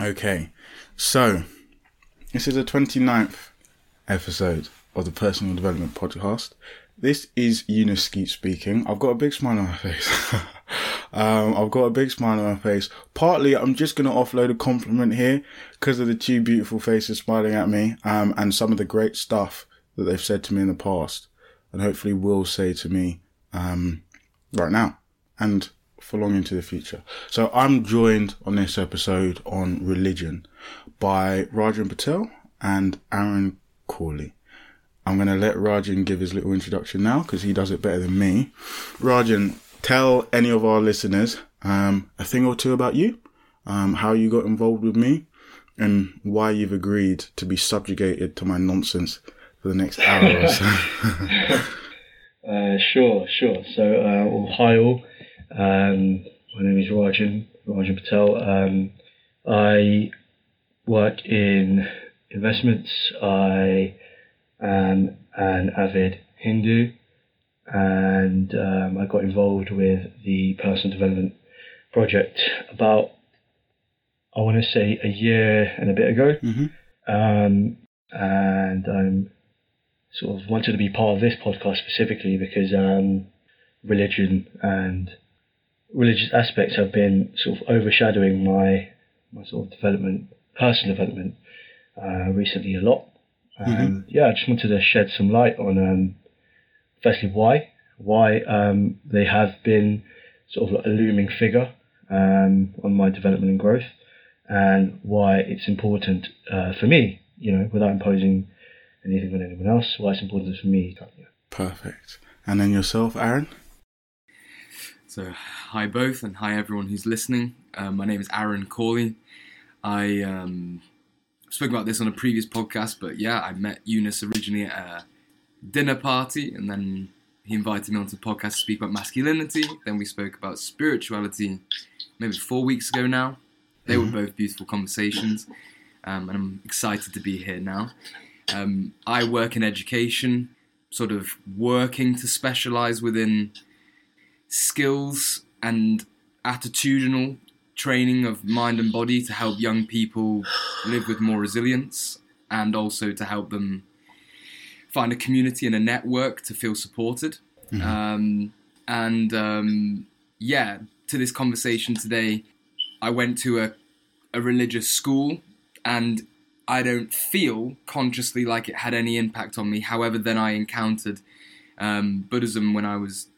Okay, so this is the 29th episode of the Personal Development Podcast. This is Eunice Skeet speaking. I've got a big smile on my face. Partly, I'm just going to offload a compliment here because of the two beautiful faces smiling at me and some of the great stuff that they've said to me in the past and hopefully will say to me right now and for long into the future. So I'm joined on this episode on religion by Rajan Patel and Aaron Corley. I'm going to let Rajan give his little introduction now because he does it better than me. Rajan, tell any of our listeners a thing or two about you, how you got involved with me, and why you've agreed to be subjugated to my nonsense for the next hour or so. Sure. So, hi all. My name is Rajan Patel. I work in investments. I am an avid Hindu, and I got involved with the personal development project about, I want to say, a year and a bit ago. Mm-hmm. And I'm sort of wanted to be part of this podcast specifically because religion and religious aspects have been sort of overshadowing my sort of development, personal development, recently a lot. I just wanted to shed some light on firstly why they have been sort of a looming figure on my development and growth, and why it's important for me, without imposing anything on anyone else, why it's important for me. Perfect. And then yourself, Aaron? So, hi both, and hi everyone who's listening. My name is Aaron Corley. I spoke about this on a previous podcast, but yeah, I met Eunice originally at a dinner party, and then he invited me onto the podcast to speak about masculinity. Then we spoke about spirituality maybe 4 weeks ago now. They were both beautiful conversations, and I'm excited to be here now. I work in education, sort of working to specialise within skills and attitudinal training of mind and body to help young people live with more resilience, and also to help them find a community and a network to feel supported. To this conversation today, I went to a religious school, and I don't feel consciously like it had any impact on me. However, then I encountered Buddhism when I was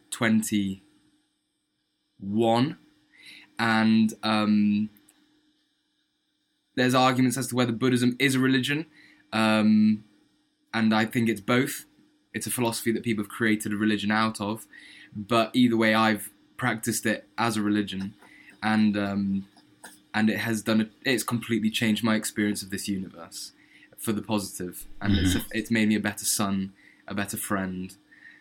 21, and there's arguments as to whether Buddhism is a religion, and I think it's both. It's a philosophy that people have created a religion out of, but either way, I've practiced it as a religion, and it has it's completely changed my experience of this universe for the positive, and it's made me a better son, a better friend.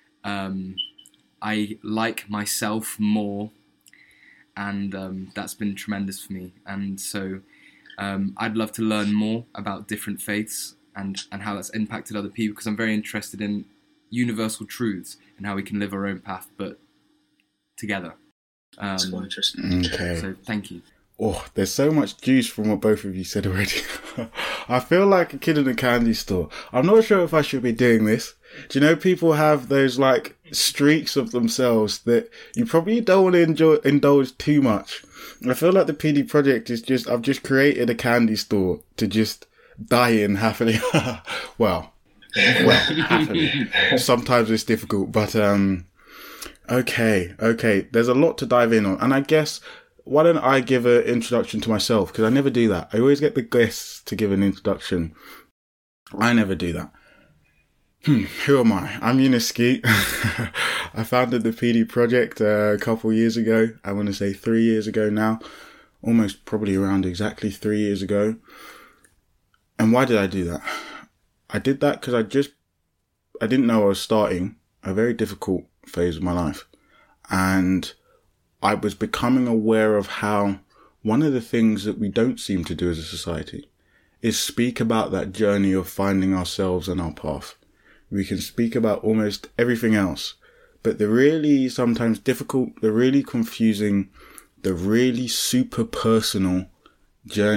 I like myself more, and that's been tremendous for me. And so I'd love to learn more about different faiths and how that's impacted other people, because I'm very interested in universal truths and how we can live our own path, but together. That's quite interesting. Okay. So thank you. Oh, there's so much juice from what both of you said already. I feel like a kid in a candy store. I'm not sure if I should be doing this. Do you know people have those like streaks of themselves that you probably don't want to indulge too much? I feel like the PD project is I've just created a candy store to just die in happily. well, happily. Sometimes it's difficult, but okay. There's a lot to dive in on, and I guess, why don't I give an introduction to myself? Because I never do that. I always get the guests to give an introduction. I never do that. Who am I? I'm Eunice Skeet. I founded the PD project a couple years ago. I want to say 3 years ago now. Almost probably around exactly 3 years ago. And why did I do that? I did that because I didn't know I was starting a very difficult phase of my life. And I was becoming aware of how one of the things that we don't seem to do as a society is speak about that journey of finding ourselves and our path. We can speak about almost everything else, but the really sometimes difficult, the really confusing, the really super personal journey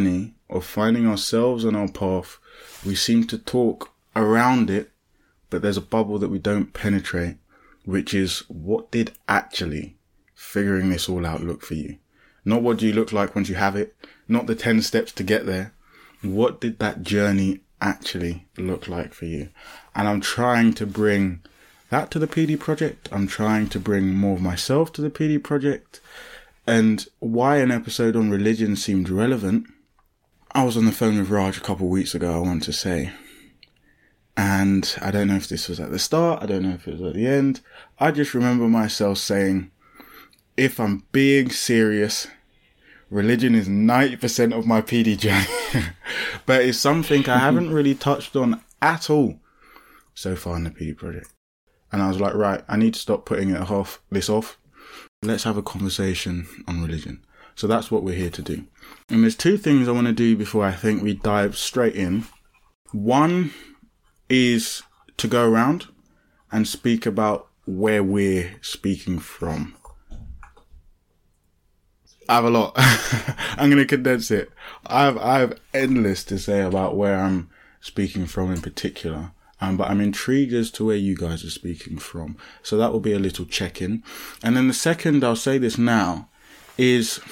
of finding ourselves on our path, we seem to talk around it, but there's a bubble that we don't penetrate, which is, what did actually figuring this all out look for you? Not what do you look like once you have it, not the 10 steps to get there. What did that journey actually look like for you? And I'm trying to bring that to the PD project. I'm trying to bring more of myself to the PD project. And why an episode on religion seemed relevant, I was on the phone with Raj a couple of weeks ago, I want to say. And I don't know if this was at the start, I don't know if it was at the end. I just remember myself saying, if I'm being serious, religion is 90% of my PD journey. But it's something I haven't really touched on at all so far in the PD project. And I was like, right, I need to stop putting this off. Let's have a conversation on religion. So that's what we're here to do. And there's two things I want to do before I think we dive straight in. One is to go around and speak about where we're speaking from. I have a lot. I'm going to condense it. I have endless to say about where I'm speaking from in particular. But I'm intrigued as to where you guys are speaking from. So that will be a little check-in. And then the second, I'll say this now, is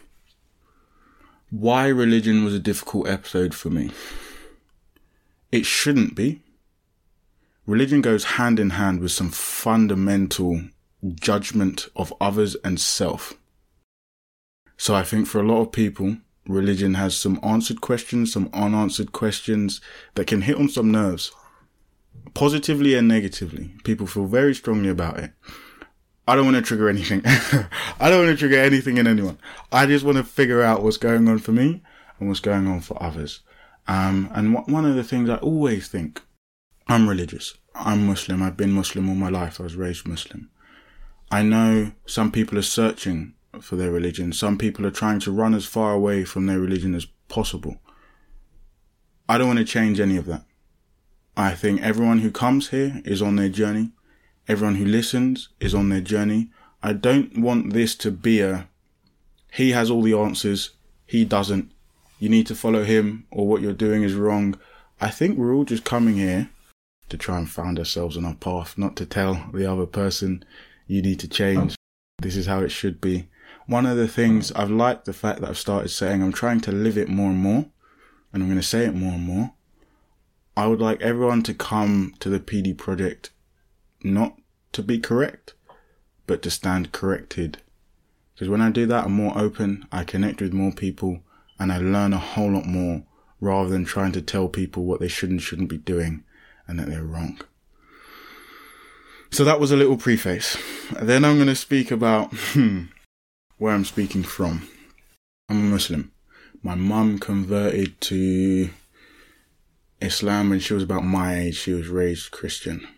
why religion was a difficult episode for me. It shouldn't be. Religion goes hand in hand with some fundamental judgment of others and self. So I think for a lot of people, religion has some answered questions, some unanswered questions that can hit on some nerves. Positively and negatively. People feel very strongly about it. I don't want to trigger anything. I don't want to trigger anything in anyone. I just want to figure out what's going on for me and what's going on for others. And one of the things I always think, I'm religious. I'm Muslim. I've been Muslim all my life. I was raised Muslim. I know some people are searching for their religion. Some people are trying to run as far away from their religion as possible. I don't want to change any of that. I think everyone who comes here is on their journey. Everyone who listens is on their journey. I don't want this to be he has all the answers, he doesn't. You need to follow him, or what you're doing is wrong. I think we're all just coming here to try and find ourselves on our path, not to tell the other person, you need to change. This is how it should be. One of the things I've liked the fact that I've started saying, I'm trying to live it more and more, and I'm going to say it more and more. I would like everyone to come to the PD project not to be correct, but to stand corrected. Because when I do that, I'm more open, I connect with more people, and I learn a whole lot more, rather than trying to tell people what they should and shouldn't be doing, and that they're wrong. So that was a little preface. Then I'm going to speak about where I'm speaking from. I'm a Muslim. My mum converted to Islam when she was about my age. She was raised Christian.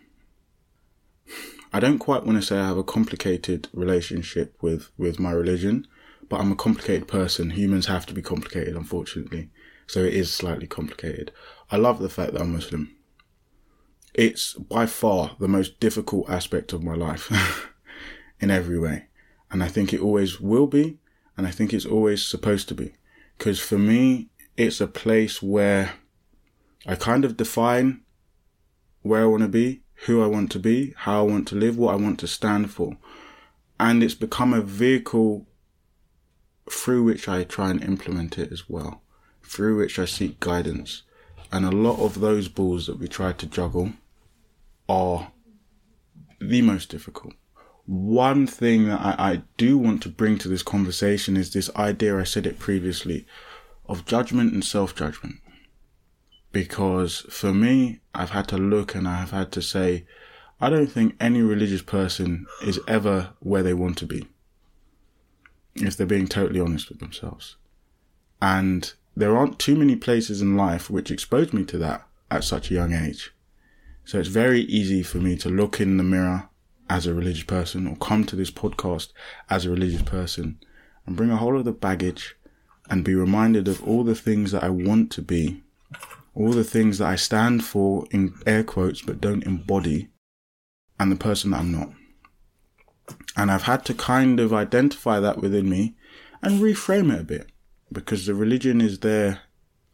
I don't quite want to say I have a complicated relationship with my religion, but I'm a complicated person. Humans have to be complicated, unfortunately. So it is slightly complicated. I love the fact that I'm Muslim. It's by far the most difficult aspect of my life in every way. And I think it always will be, and I think it's always supposed to be. Because for me, it's a place where I kind of define where I want to be, who I want to be, how I want to live, what I want to stand for. And it's become a vehicle through which I try and implement it as well, through which I seek guidance. And a lot of those balls that we try to juggle are the most difficult. One thing that I do want to bring to this conversation is this idea, I said it previously, of judgment and self-judgment. Because for me, I've had to look and I've had to say, I don't think any religious person is ever where they want to be, if they're being totally honest with themselves. And there aren't too many places in life which exposed me to that at such a young age. So it's very easy for me to look in the mirror as a religious person, or come to this podcast as a religious person, and bring a whole lot of baggage and be reminded of all the things that I want to be, all the things that I stand for in air quotes but don't embody, and the person that I'm not. And I've had to kind of identify that within me and reframe it a bit, because the religion is there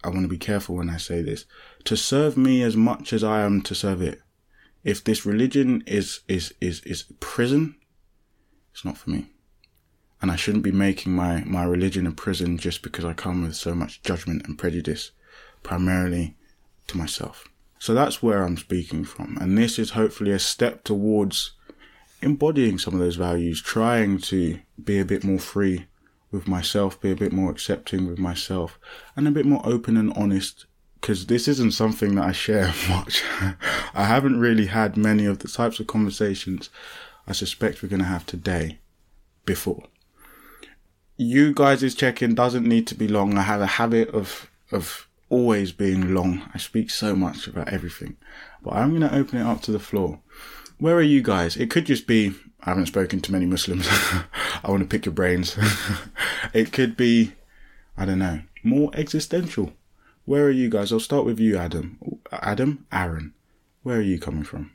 I want to be careful when I say this, to serve me as much as I am to serve it. If this religion is prison, it's not for me. And I shouldn't be making my religion a prison just because I come with so much judgment and prejudice, primarily to myself. So that's where I'm speaking from. And this is hopefully a step towards embodying some of those values, trying to be a bit more free with myself, be a bit more accepting with myself, and a bit more open and honest, because this isn't something that I share much. I haven't really had many of the types of conversations I suspect we're going to have today before. You guys' check-in doesn't need to be long. I have a habit of always being long. I speak so much about everything, but I'm going to open it up to the floor. Where are you guys? It could just be, I haven't spoken to many Muslims. I want to pick your brains. It could be, I don't know, more existential. Where are you guys? I'll start with you, Adam. Aaron. Where are you coming from?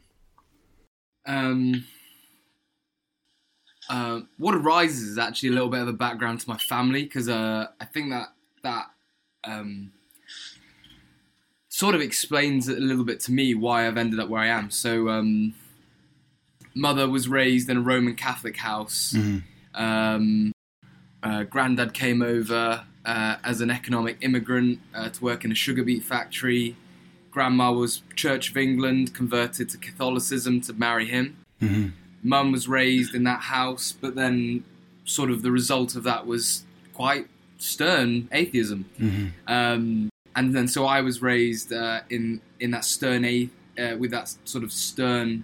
What arises is actually a little bit of a background to my family, because I think that sort of explains a little bit to me why I've ended up where I am. So, mother was raised in a Roman Catholic house. Mm-hmm. Granddad came over as an economic immigrant to work in a sugar beet factory. Grandma was Church of England, converted to Catholicism to marry him. Mm-hmm. Mum was raised in that house, but then sort of the result of that was quite stern atheism. Mm-hmm. And then so I was raised in that stern with that sort of stern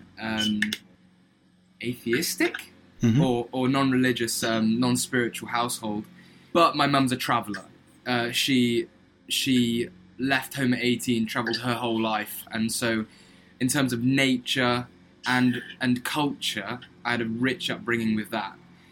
atheistic mm-hmm. or non-religious, non-spiritual household. But my mum's a traveller. She left home at 18, travelled her whole life, and so in terms of nature and culture, I had a rich upbringing with that.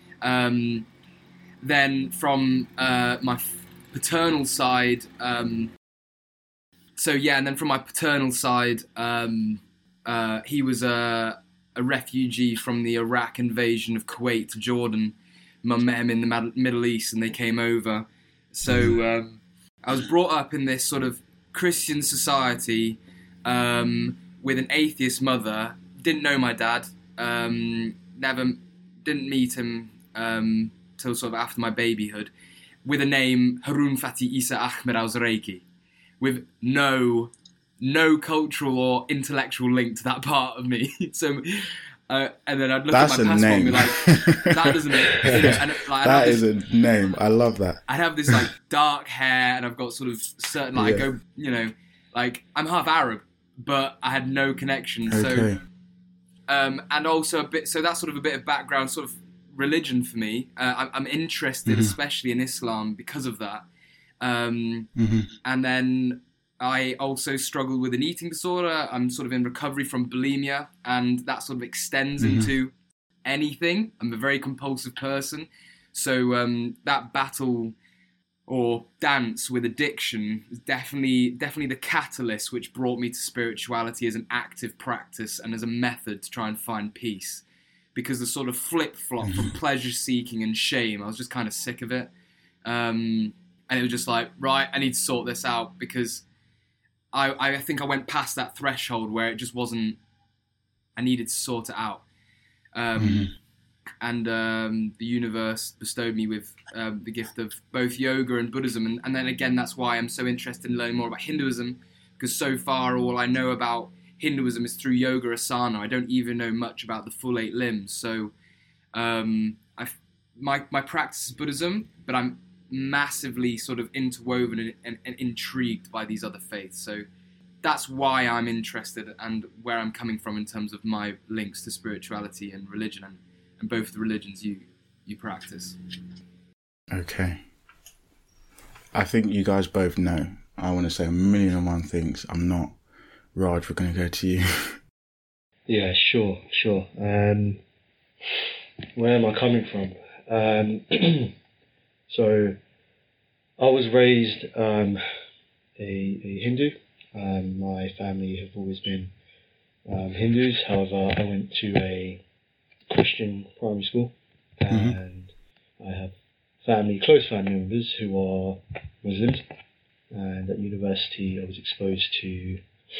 Then from my paternal side, and then from my paternal side, he was a refugee from the Iraq invasion of Kuwait to Jordan. Mum met him in the Middle East and they came over. So I was brought up in this sort of Christian society with an atheist mother. Didn't know my dad. Didn't meet him till sort of after my babyhood. With a name Harun Fatih Isa Ahmed Al-Zuraiki, with no cultural or intellectual link to that part of me. So, and then I'd look That's at my passport and be like, that doesn't make sense. And, like, that is a name. I love that. I'd have this like dark hair and I've got sort of certain, like, I go, like I'm half Arab, but I had no connection. Okay. So, and also a bit, so that's sort of a bit of background, sort of religion for me. I'm interested, mm-hmm. especially in Islam, because of that. Mm-hmm. And then I also struggle with an eating disorder. I'm sort of in recovery from bulimia, and that sort of extends mm-hmm. into anything. I'm a very compulsive person. So that battle or dance with addiction is definitely the catalyst which brought me to spirituality as an active practice and as a method to try and find peace. Because the sort of flip-flop from pleasure-seeking and shame, I was just kind of sick of it. And it was just like, right, I need to sort this out, because I think I went past that threshold where it just wasn't, I needed to sort it out. And the universe bestowed me with the gift of both yoga and Buddhism. And then again, that's why I'm so interested in learning more about Hinduism, because so far all I know about Hinduism is through yoga asana. I don't even know much about the full 8 limbs. So my practice is Buddhism, but I'm massively sort of interwoven and intrigued by these other faiths. So that's why I'm interested and where I'm coming from in terms of my links to spirituality and religion and both the religions you practice. Okay. I think you guys both know. I want to say 1,000,001 things. I'm not. Raj, we're going to go to you. Yeah, sure. Where am I coming from? So, I was raised a Hindu. My family have always been Hindus. However, I went to a Christian primary school, and I have close family members who are Muslims. and at university I was exposed to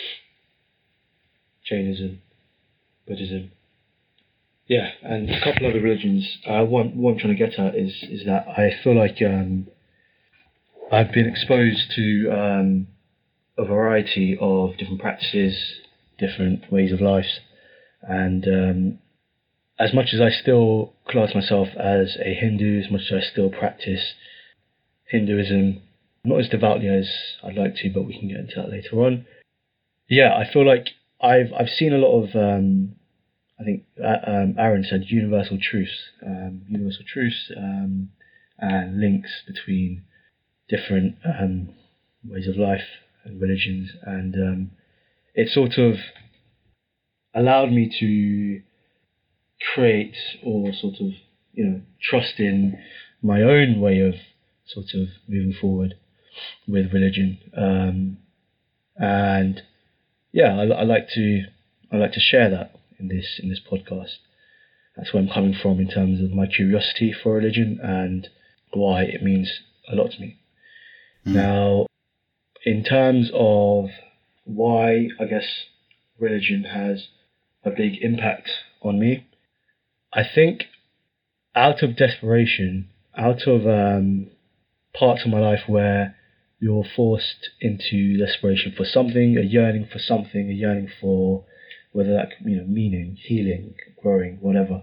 Jainism, Buddhism, and a couple other religions. What I'm trying to get at is that I feel like I've been exposed to a variety of different practices, different ways of life, and as much as I still class myself as a Hindu, as much as I still practice Hinduism, not as devoutly as I'd like to, but we can get into that later on. I feel like I've seen a lot of I think Aaron said universal truths, and links between different ways of life and religions, and it sort of allowed me to create or sort of trust in my own way of sort of moving forward with religion, and I like to share that in this podcast. That's where I'm coming from in terms of my curiosity for religion and why it means a lot to me. Now, in terms of why I guess religion has a big impact on me, I think out of desperation, out of parts of my life where you're forced into desperation for something, a yearning for something, a yearning for whether that meaning, healing, growing, whatever.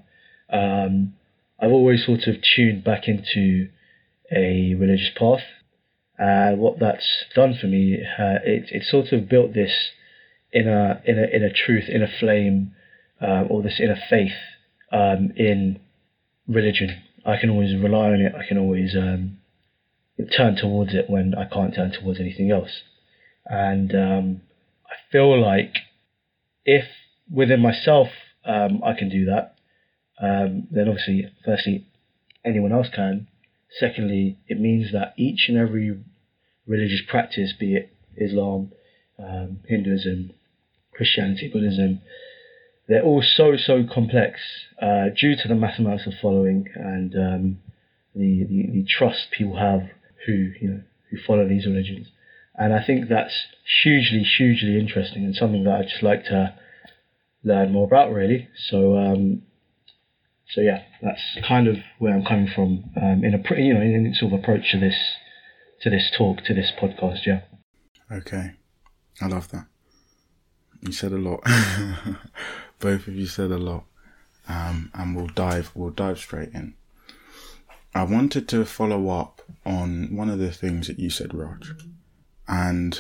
I've always sort of tuned back into a religious path, and what that's done for me, it sort of built this inner truth, inner flame, or this inner faith in religion. I can always rely on it. I can always turn towards it when I can't turn towards anything else. And I feel like if within myself I can do that, then obviously, firstly, anyone else can. Secondly, it means that each and every religious practice, be it Islam, Hinduism, Christianity, Buddhism, they're all so complex due to the mathematical following and the trust people have who follow these religions. And I think that's hugely interesting and something that I'd just like to learn more about, really. So that's kind of where I'm coming from in sort of approach to this talk, to this podcast. Yeah. Okay, I love that. You said a lot. Both of you said a lot, and we'll dive straight in. I wanted to follow up on one of the things that you said, Raj, and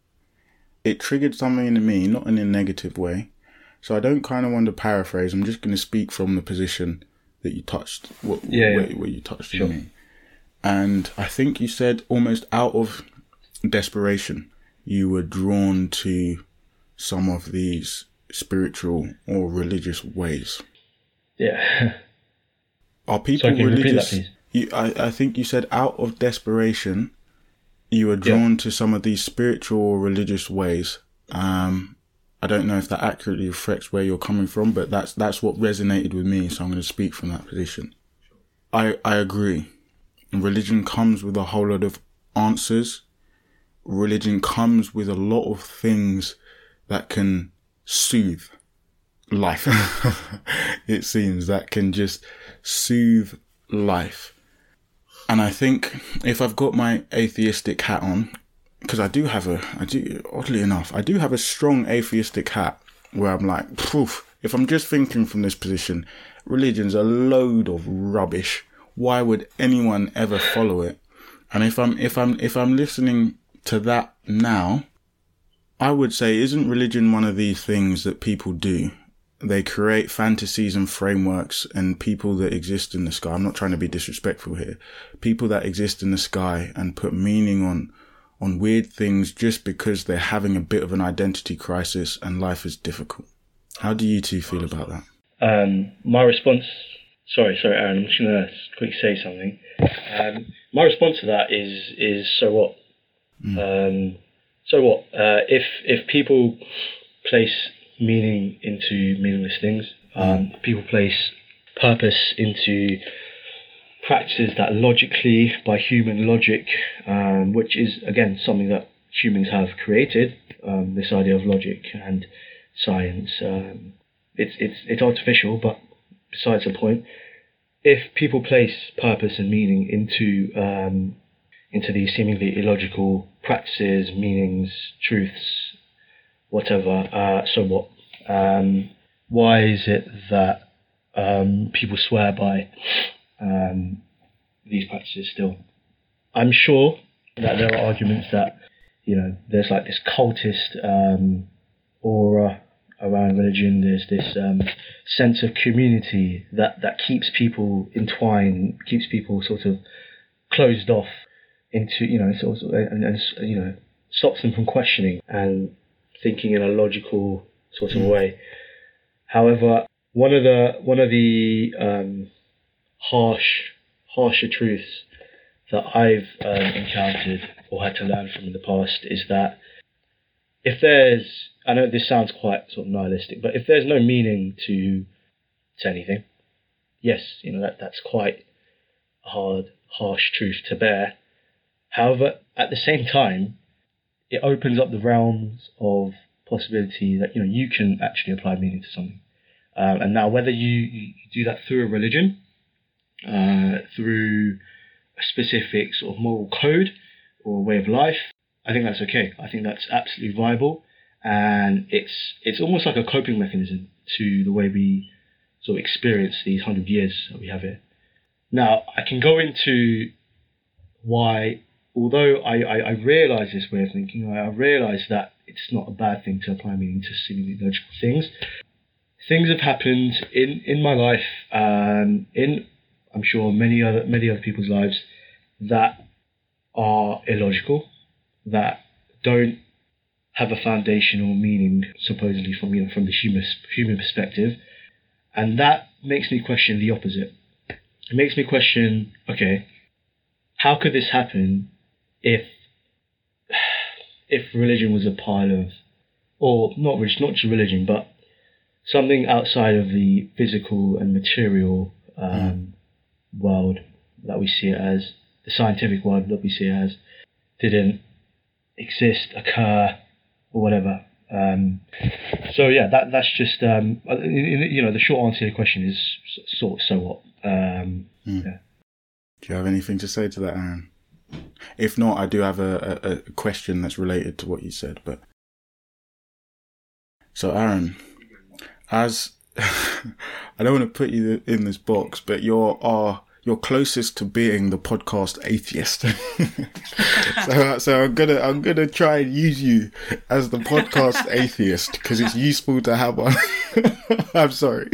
it triggered something in me, not in a negative way. So I don't kind of want to paraphrase. I'm just going to speak from the position that you touched, where you touched on me. And I think you said almost out of desperation, you were drawn to some of these spiritual or religious ways. Yeah. Are people Sorry, religious? Repeat that, please. I think you said out of desperation, you were drawn to some of these spiritual or religious ways. I don't know if that accurately reflects where you're coming from, but that's what resonated with me, so I'm going to speak from that position. I agree. Religion comes with a whole lot of answers. Religion comes with a lot of things that can soothe life. It seems that can just soothe life. And I think if I've got my atheistic hat on, because oddly enough, I do have a strong atheistic hat where I'm like, if I'm just thinking from this position, religion's a load of rubbish. Why would anyone ever follow it? And if I'm listening to that now, I would say, isn't religion one of these things that people do? They create fantasies and frameworks, and people that exist in the sky. I'm not trying to be disrespectful here. People that exist in the sky and put meaning on weird things just because they're having a bit of an identity crisis and life is difficult. How do you two feel about that? My response... Sorry, Aaron, I'm just going to quickly say something. My response to that is so what? So what? If people place meaning into meaningless things, people place purpose into practices that logically, by human logic, which is again something that humans have created, this idea of logic and science. It's artificial, but besides the point, if people place purpose and meaning into these seemingly illogical practices, meanings, truths, whatever, so what? Why is it that people swear by these practices still? I'm sure that there are arguments that, there's like this cultist aura around religion. There's this sense of community that keeps people entwined, keeps people sort of closed off into, and stops them from questioning and thinking in a logical sort of way. However, one of the harsher truths that I've encountered or had to learn from in the past is that I know this sounds quite sort of nihilistic, but if there's no meaning to anything, yes, that's quite a harsh truth to bear. However, at the same time, it opens up the realms of possibility that you can actually apply meaning to something. And now, whether you do that through a religion, through a specific sort of moral code or way of life, I think that's okay. I think that's absolutely viable, and it's almost like a coping mechanism to the way we sort of experience these 100 years that we have here. Now, I can go into why, although I realise this way of thinking, I realise that it's not a bad thing to apply meaning to seemingly logical things. Things have happened in my life, in I'm sure many other people's lives, that are illogical, that don't have a foundational meaning supposedly from the human perspective, and that makes me question the opposite. It makes me question, okay, how could this happen if religion was a pile of, or not just religion, but something outside of the physical and material world that we see it as, the scientific world that we see it as, didn't exist, occur, or whatever. So yeah, that's just the short answer to your question is sort of so what. Yeah. Do you have anything to say to that, Aaron? If not, I do have a question that's related to what you said. But so, Aaron, as I don't want to put you in this box, but you're closest to being the podcast atheist. so I'm gonna try and use you as the podcast atheist because it's useful to have one. I'm sorry,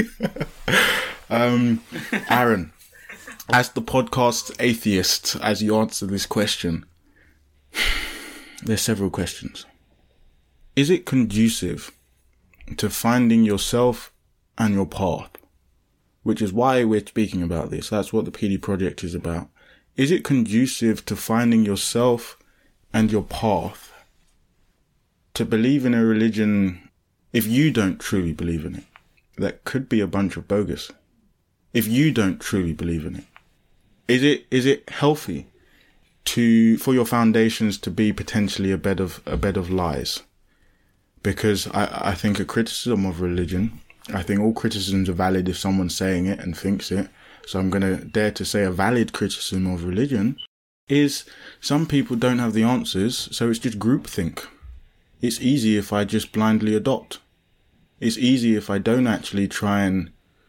Aaron. As the podcast atheist, as you answer this question, there's several questions. Is it conducive to finding yourself and your path? Which is why we're speaking about this. That's what the PD Project is about. Is it conducive to finding yourself and your path to believe in a religion if you don't truly believe in it? That could be a bunch of bogus. If you don't truly believe in it. Is it healthy for your foundations to be potentially a bed of lies? Because I think a criticism of religion, I think all criticisms are valid if someone's saying it and thinks it. So I'm going to dare to say a valid criticism of religion is some people don't have the answers, so it's just groupthink. It's easy if I just blindly adopt. It's easy if I don't actually try and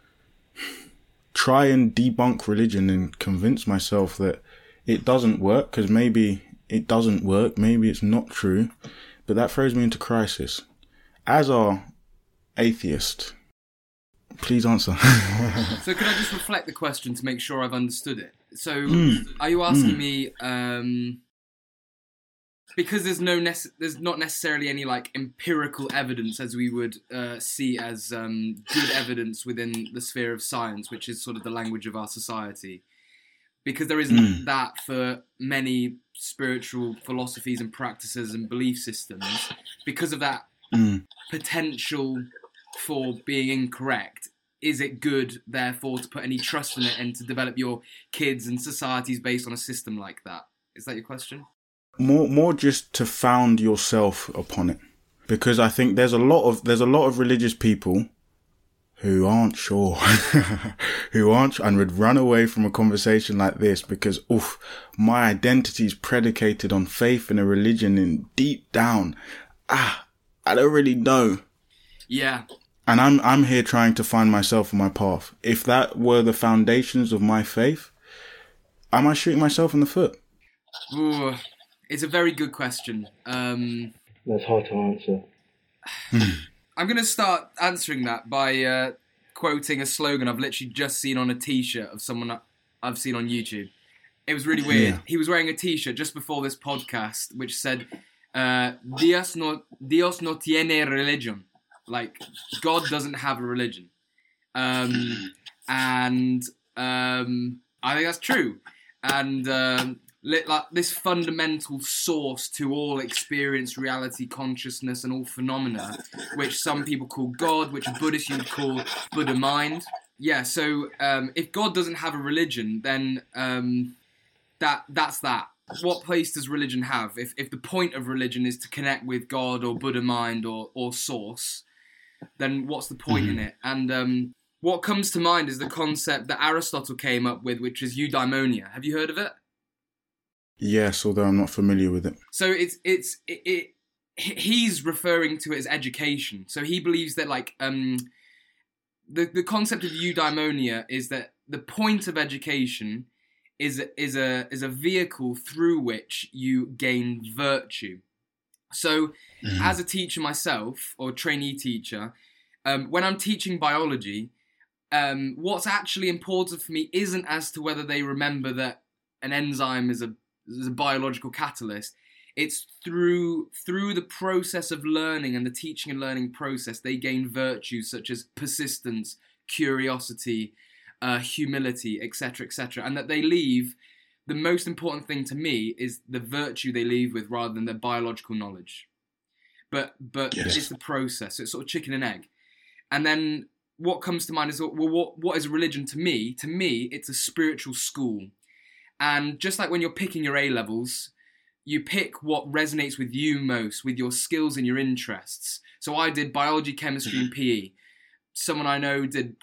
debunk religion and convince myself that it doesn't work, because maybe it doesn't work, maybe it's not true, but that throws me into crisis. As our atheist, please answer. So could I just reflect the question to make sure I've understood it? So are you asking me, because there's not necessarily any like empirical evidence as we would see as good evidence within the sphere of science, which is sort of the language of our society, because there isn't that for many spiritual philosophies and practices and belief systems, because of that potential for being incorrect, is it good, therefore, to put any trust in it and to develop your kids and societies based on a system like that? Is that your question? More just to found yourself upon it, because I think there's a lot of religious people who aren't sure, and would run away from a conversation like this because, my identity is predicated on faith in a religion, and deep down, I don't really know. Yeah. And I'm here trying to find myself and my path. If that were the foundations of my faith, am I shooting myself in the foot? Ooh, it's a very good question. That's hard to answer. I'm going to start answering that by quoting a slogan I've literally just seen on a T-shirt of someone I've seen on YouTube. It was really weird. Yeah. He was wearing a T-shirt just before this podcast which said, Dios no tiene religion. Like, God doesn't have a religion. And I think that's true. And like this fundamental source to all experience, reality, consciousness, and all phenomena, which some people call God, which Buddhists you would call Buddha mind. Yeah, so if God doesn't have a religion, then that's that. What place does religion have? If the point of religion is to connect with God or Buddha mind or source, then what's the point in it? And what comes to mind is the concept that Aristotle came up with, which is eudaimonia. Have you heard of it? Yes, although I'm not familiar with it. So he's referring to it as education. So he believes that the concept of eudaimonia is that the point of education is a vehicle through which you gain virtue. So as a teacher myself, or trainee teacher, when I'm teaching biology, what's actually important for me isn't as to whether they remember that an enzyme is a biological catalyst. It's through the process of learning and the teaching and learning process, they gain virtues such as persistence, curiosity, humility, etc., etc., and that they leave. The most important thing to me is the virtue they leave with rather than their biological knowledge. But yes. It's the process. So it's sort of chicken and egg. And then what comes to mind is, well, what is religion to me? To me, it's a spiritual school. And just like when you're picking your A-levels, you pick what resonates with you most, with your skills and your interests. So I did biology, chemistry, and PE. Someone I know did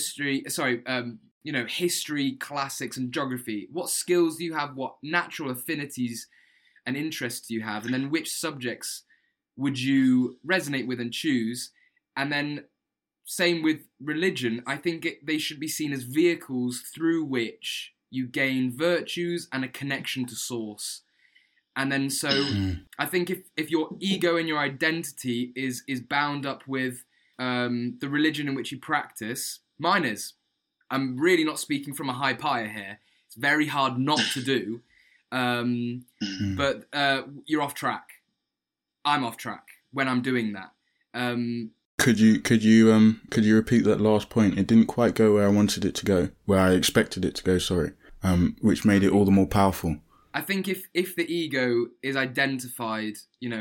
history, classics, and geography. What skills do you have? What natural affinities and interests do you have? And then which subjects would you resonate with and choose? And then same with religion. I think they should be seen as vehicles through which you gain virtues and a connection to source. And then I think if your ego and your identity is bound up with the religion in which you practice, mine is. I'm really not speaking from a high pie here. It's very hard not to do. But you're off track. I'm off track when I'm doing that. Could you repeat that last point? It didn't quite go where I wanted it to go, where I expected it to go, sorry. Which made it all the more powerful. I think if the ego is identified,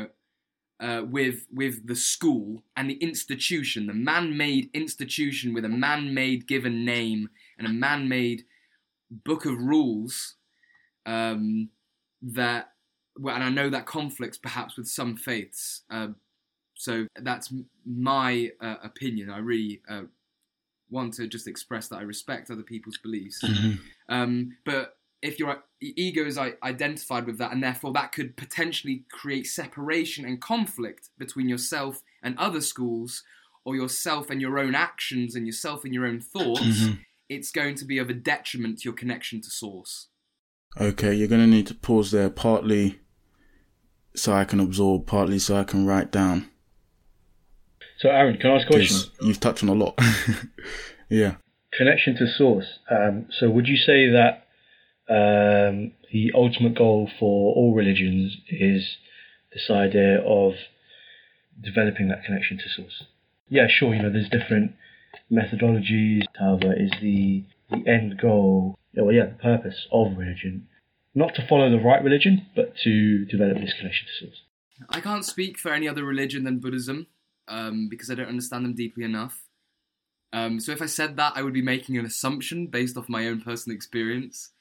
with the school and the institution, the man-made institution with a man-made given name and a man-made book of rules, and I know that conflicts perhaps with some faiths. So that's my opinion. I really want to just express that I respect other people's beliefs. But if your ego is identified with that, and therefore that could potentially create separation and conflict between yourself and other schools, or yourself and your own actions and yourself and your own thoughts, it's going to be of a detriment to your connection to source. Okay, you're going to need to pause there, partly so I can absorb, partly so I can write down. So Aaron, can I ask a question? You've touched on a lot. Yeah. Connection to source. So would you say that the ultimate goal for all religions is this idea of developing that connection to source? Yeah, sure, there's different methodologies. However, is the end goal, the purpose of religion, not to follow the right religion, but to develop this connection to source? I can't speak for any other religion than Buddhism, because I don't understand them deeply enough. So if I said that, I would be making an assumption based off my own personal experience.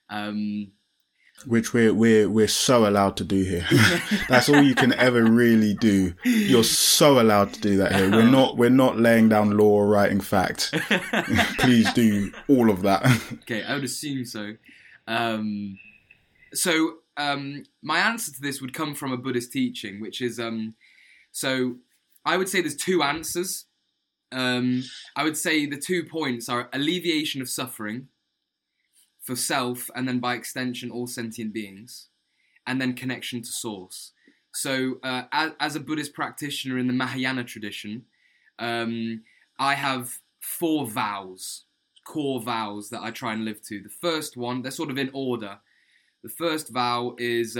Which we're so allowed to do here. That's all you can ever really do. You're so allowed to do that here. We're not laying down law or writing facts. Please do all of that. Okay, I would assume so. My answer to this would come from a Buddhist teaching, which is so I would say there's two answers. I would say the 2 points are alleviation of suffering for self, and then by extension all sentient beings, and then connection to source. So as a Buddhist practitioner in the Mahayana tradition, I have 4 vows, core vows that I try and live to. The first one, they're sort of in order. The first vow is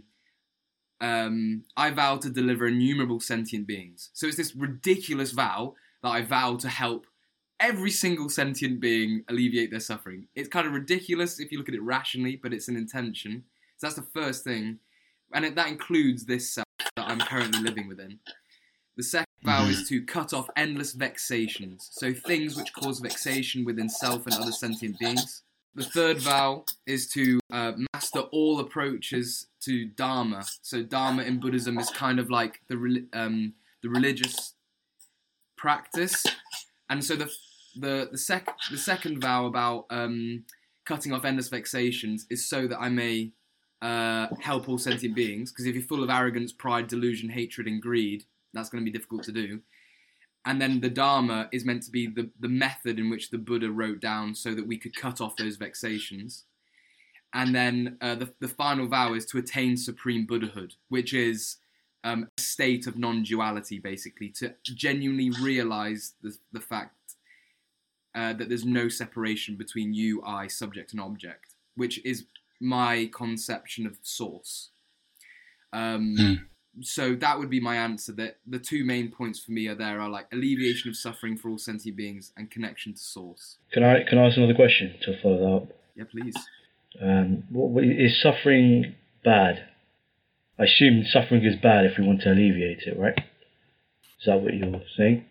I vow to deliver innumerable sentient beings. So it's this ridiculous vow that I vow to help every single sentient being alleviate their suffering. It's kind of ridiculous if you look at it rationally, but it's an intention. So that's the first thing. And that includes this self that I'm currently living within. The second vow is to cut off endless vexations. So things which cause vexation within self and other sentient beings. The third vow is to master all approaches to Dharma. So Dharma in Buddhism is kind of like the religious practice. And so the second vow about cutting off endless vexations is so that I may help all sentient beings. Because if you're full of arrogance, pride, delusion, hatred, and greed, that's going to be difficult to do. And then the Dharma is meant to be the method in which the Buddha wrote down so that we could cut off those vexations. And then the final vow is to attain supreme Buddhahood, which is a state of non-duality, basically, to genuinely realize the fact that there's no separation between you, I, subject, and object, which is my conception of source. So that would be my answer. That the 2 main points for me are like alleviation of suffering for all sentient beings and connection to source. Can I ask another question to follow that up? Yeah, please. Is suffering bad? I assume suffering is bad if we want to alleviate it, right? Is that what you're saying?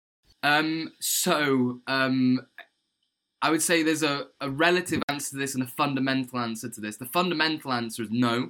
I would say there's a relative answer to this and a fundamental answer to this. The fundamental answer is no.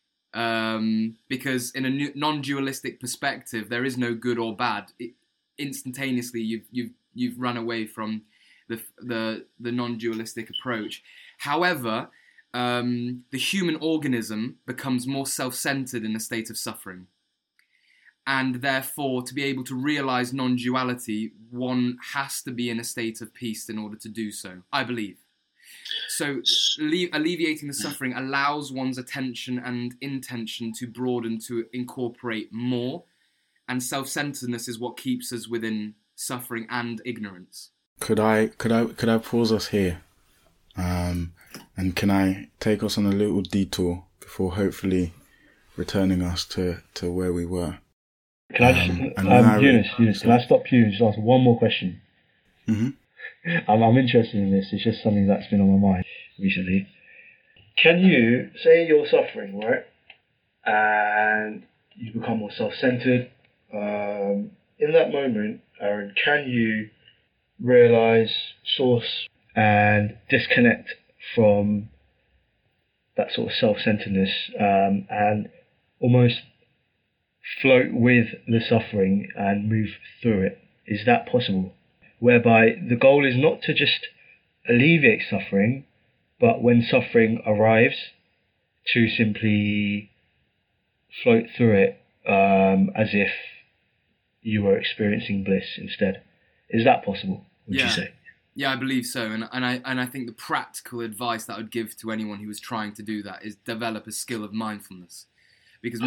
Because in a non-dualistic perspective, there is no good or bad. Instantaneously, you've run away from the non-dualistic approach. However, the human organism becomes more self-centered in a state of suffering, and therefore, to be able to realize non-duality, one has to be in a state of peace in order to do so, I believe. So alleviating the suffering allows one's attention and intention to broaden, to incorporate more, and self-centeredness is what keeps us within suffering and ignorance. Could I pause us here? And can I take us on a little detour before hopefully returning us to where we were? Can I just, Eunice, can I stop you and just ask one more question? Mm-hmm. I'm interested in this. It's just something that's been on my mind recently. Can you say you're suffering, right? And you become more self-centered. In that moment, Aaron, can you realize source and disconnect from that sort of self-centeredness and almost float with the suffering and move through it? Is that possible? Whereby the goal is not to just alleviate suffering, but when suffering arrives, to simply float through it as if you were experiencing bliss instead. Is that possible, would you say? Yeah, I believe so. And I think the practical advice that I would give to anyone who was trying to do that is develop a skill of mindfulness. Because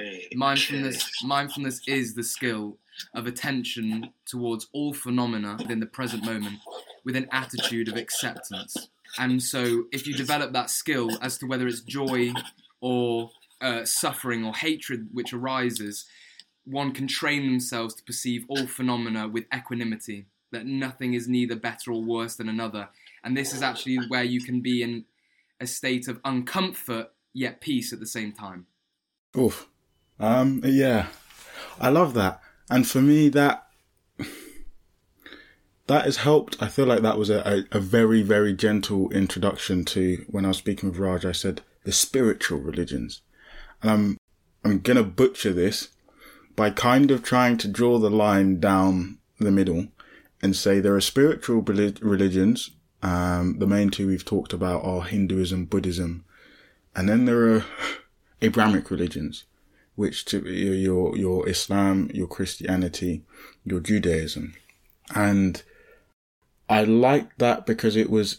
mindfulness is the skill of attention towards all phenomena within the present moment with an attitude of acceptance. And so if you develop that skill as to whether it's joy or suffering or hatred which arises, one can train themselves to perceive all phenomena with equanimity, that nothing is neither better or worse than another. And this is actually where you can be in a state of uncomfort yet peace at the same time. Oof. Yeah, I love that. And for me, that that has helped. I feel like that was a very, very gentle introduction to when I was speaking with Raj. I said the spiritual religions. And I'm going to butcher this by kind of trying to draw the line down the middle and say there are spiritual religions. The main two we've talked about are Hinduism, Buddhism, and then there are Abrahamic religions, which to your Islam, your Christianity, your Judaism. And I liked that because it was,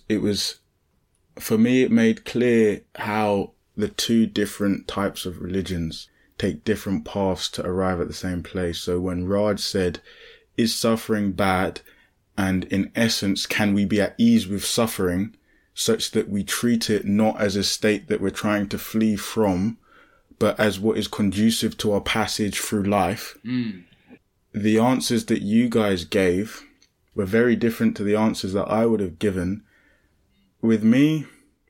for me, it made clear how the two different types of religions take different paths to arrive at the same place. So when Raj said, is suffering bad? And in essence, can we be at ease with suffering such that we treat it not as a state that we're trying to flee from, but as what is conducive to our passage through life? The answers that you guys gave were very different to the answers that I would have given. With me,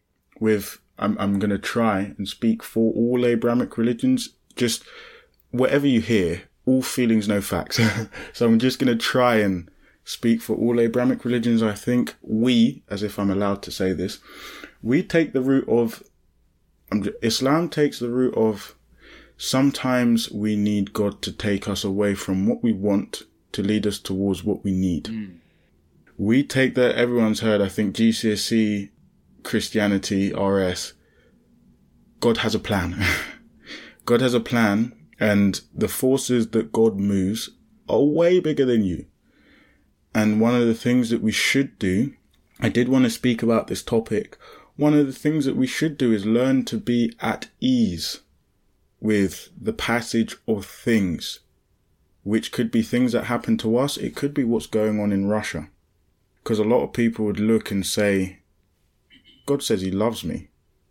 I'm going to try and speak for all Abrahamic religions. Just whatever you hear, all feelings, no facts. So I'm just going to try and speak for all Abrahamic religions. I think we, as if I'm allowed to say this, we take the route of, Islam takes the route of, sometimes we need God to take us away from what we want to lead us towards what we need. We take that, everyone's heard, I think, GCSE, Christianity, RS, God has a plan. God has a plan, and the forces that God moves are way bigger than you. And one of the things that we should do, I did want to speak about this topic, one of the things that we should do is learn to be at ease with the passage of things, which could be things that happen to us. It could be what's going on in Russia. Because a lot of people would look and say, God says he loves me.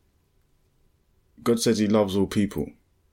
God says he loves all people.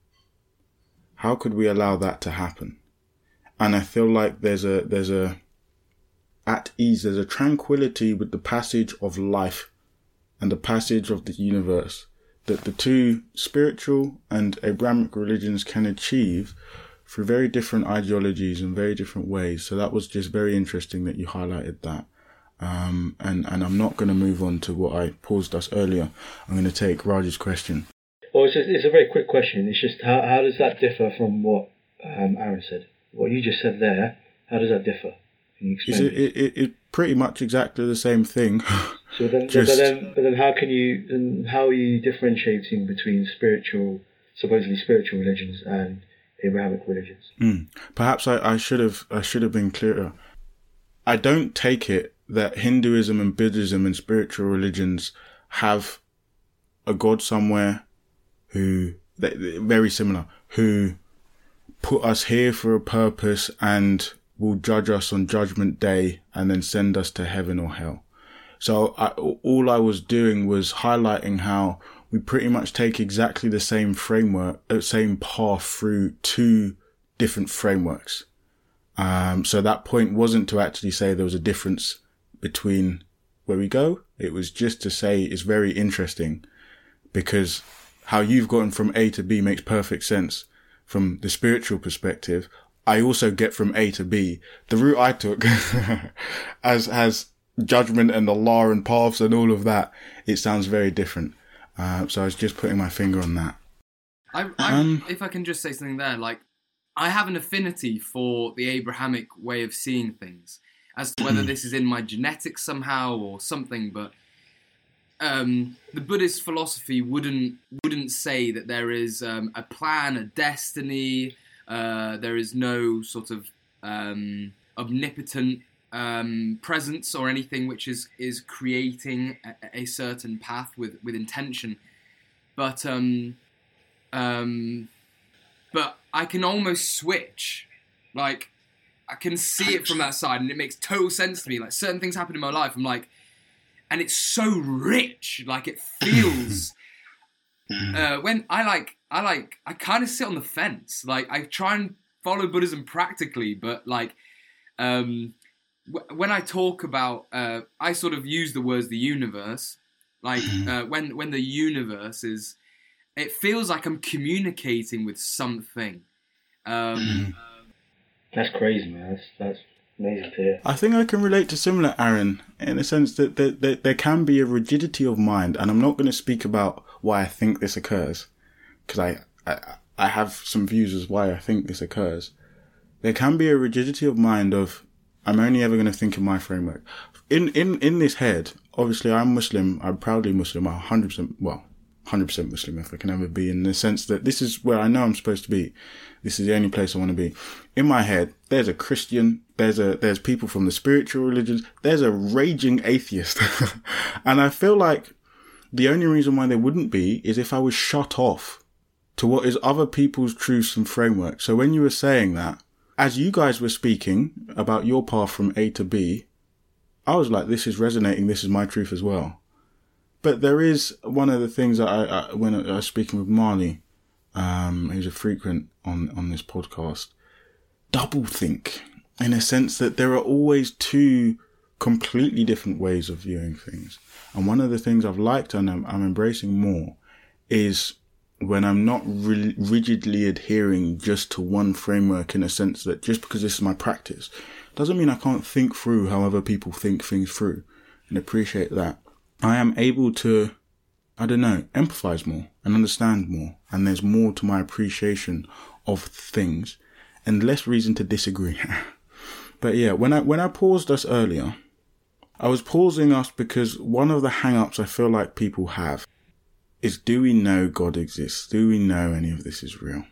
How could we allow that to happen? And I feel like there's a at ease, there's a tranquility with the passage of life and the passage of the universe that the two spiritual and Abrahamic religions can achieve through very different ideologies and very different ways. So that was just very interesting that you highlighted that. And I'm not going to move on to what I paused us earlier. I'm going to take Raj's question. Well, it's a very quick question. It's just how does that differ from what Aaron said? What you just said there, how does that differ? Can you explain? It pretty much exactly the same thing. So then, but then how are you differentiating between supposedly spiritual religions and Abrahamic religions? Perhaps I should have been clearer. I don't take it that Hinduism and Buddhism and spiritual religions have a God somewhere who, very similar, who put us here for a purpose and will judge us on Judgment Day and then send us to heaven or hell. So all I was doing was highlighting how we pretty much take exactly the same framework, same path through two different frameworks. So that point wasn't to actually say there was a difference between where we go. It was just to say it's very interesting because how you've gotten from A to B makes perfect sense from the spiritual perspective. I also get from A to B. The route I took as judgment and the law and paths and all of that, it sounds very different. So I was just putting my finger on that. If I can just say something there, like, I have an affinity for the Abrahamic way of seeing things, as to whether this is in my genetics somehow or something, but the Buddhist philosophy wouldn't say that there is a plan, a destiny, there is no sort of omnipotent presence or anything which is creating a certain path with intention, but I can almost switch. Like, I can see it from that side, and it makes total sense to me. Like, certain things happen in my life, I'm like, and it's so rich. Like, it feels. When I kind of sit on the fence. Like, I try and follow Buddhism practically, but like, when I talk about, I sort of use the words the universe. Like, when the universe is. It feels like I'm communicating with something. That's crazy, man. That's Amazing to hear. I think I can relate to similar, Aaron, in the sense that there can be a rigidity of mind, and I'm not going to speak about why I think this occurs, because I have some views as why I think this occurs. There can be a rigidity of mind of, I'm only ever going to think in my framework. In this head, obviously I'm Muslim, I'm proudly Muslim, I'm 100% Muslim if I can ever be, in the sense that this is where I know I'm supposed to be. This is the only place I want to be. In my head, there's a Christian, there's people from the spiritual religions, there's a raging atheist. And I feel like the only reason why there wouldn't be is if I was shut off to what is other people's truths and frameworks. So when you were saying that, as you guys were speaking about your path from A to B, I was like, this is resonating, this is my truth as well. But there is one of the things that when I was speaking with Marley, who's a frequent on this podcast, double think, in a sense that there are always two completely different ways of viewing things. And one of the things I've liked and I'm embracing more is when I'm not rigidly adhering just to one framework, in a sense that just because this is my practice doesn't mean I can't think through how other people think things through, and appreciate that. I am able to, empathize more and understand more, and there's more to my appreciation of things and less reason to disagree. But yeah, when I paused us earlier, I was pausing us because one of the hang-ups I feel like people have is, do we know God exists? Do we know any of this is real?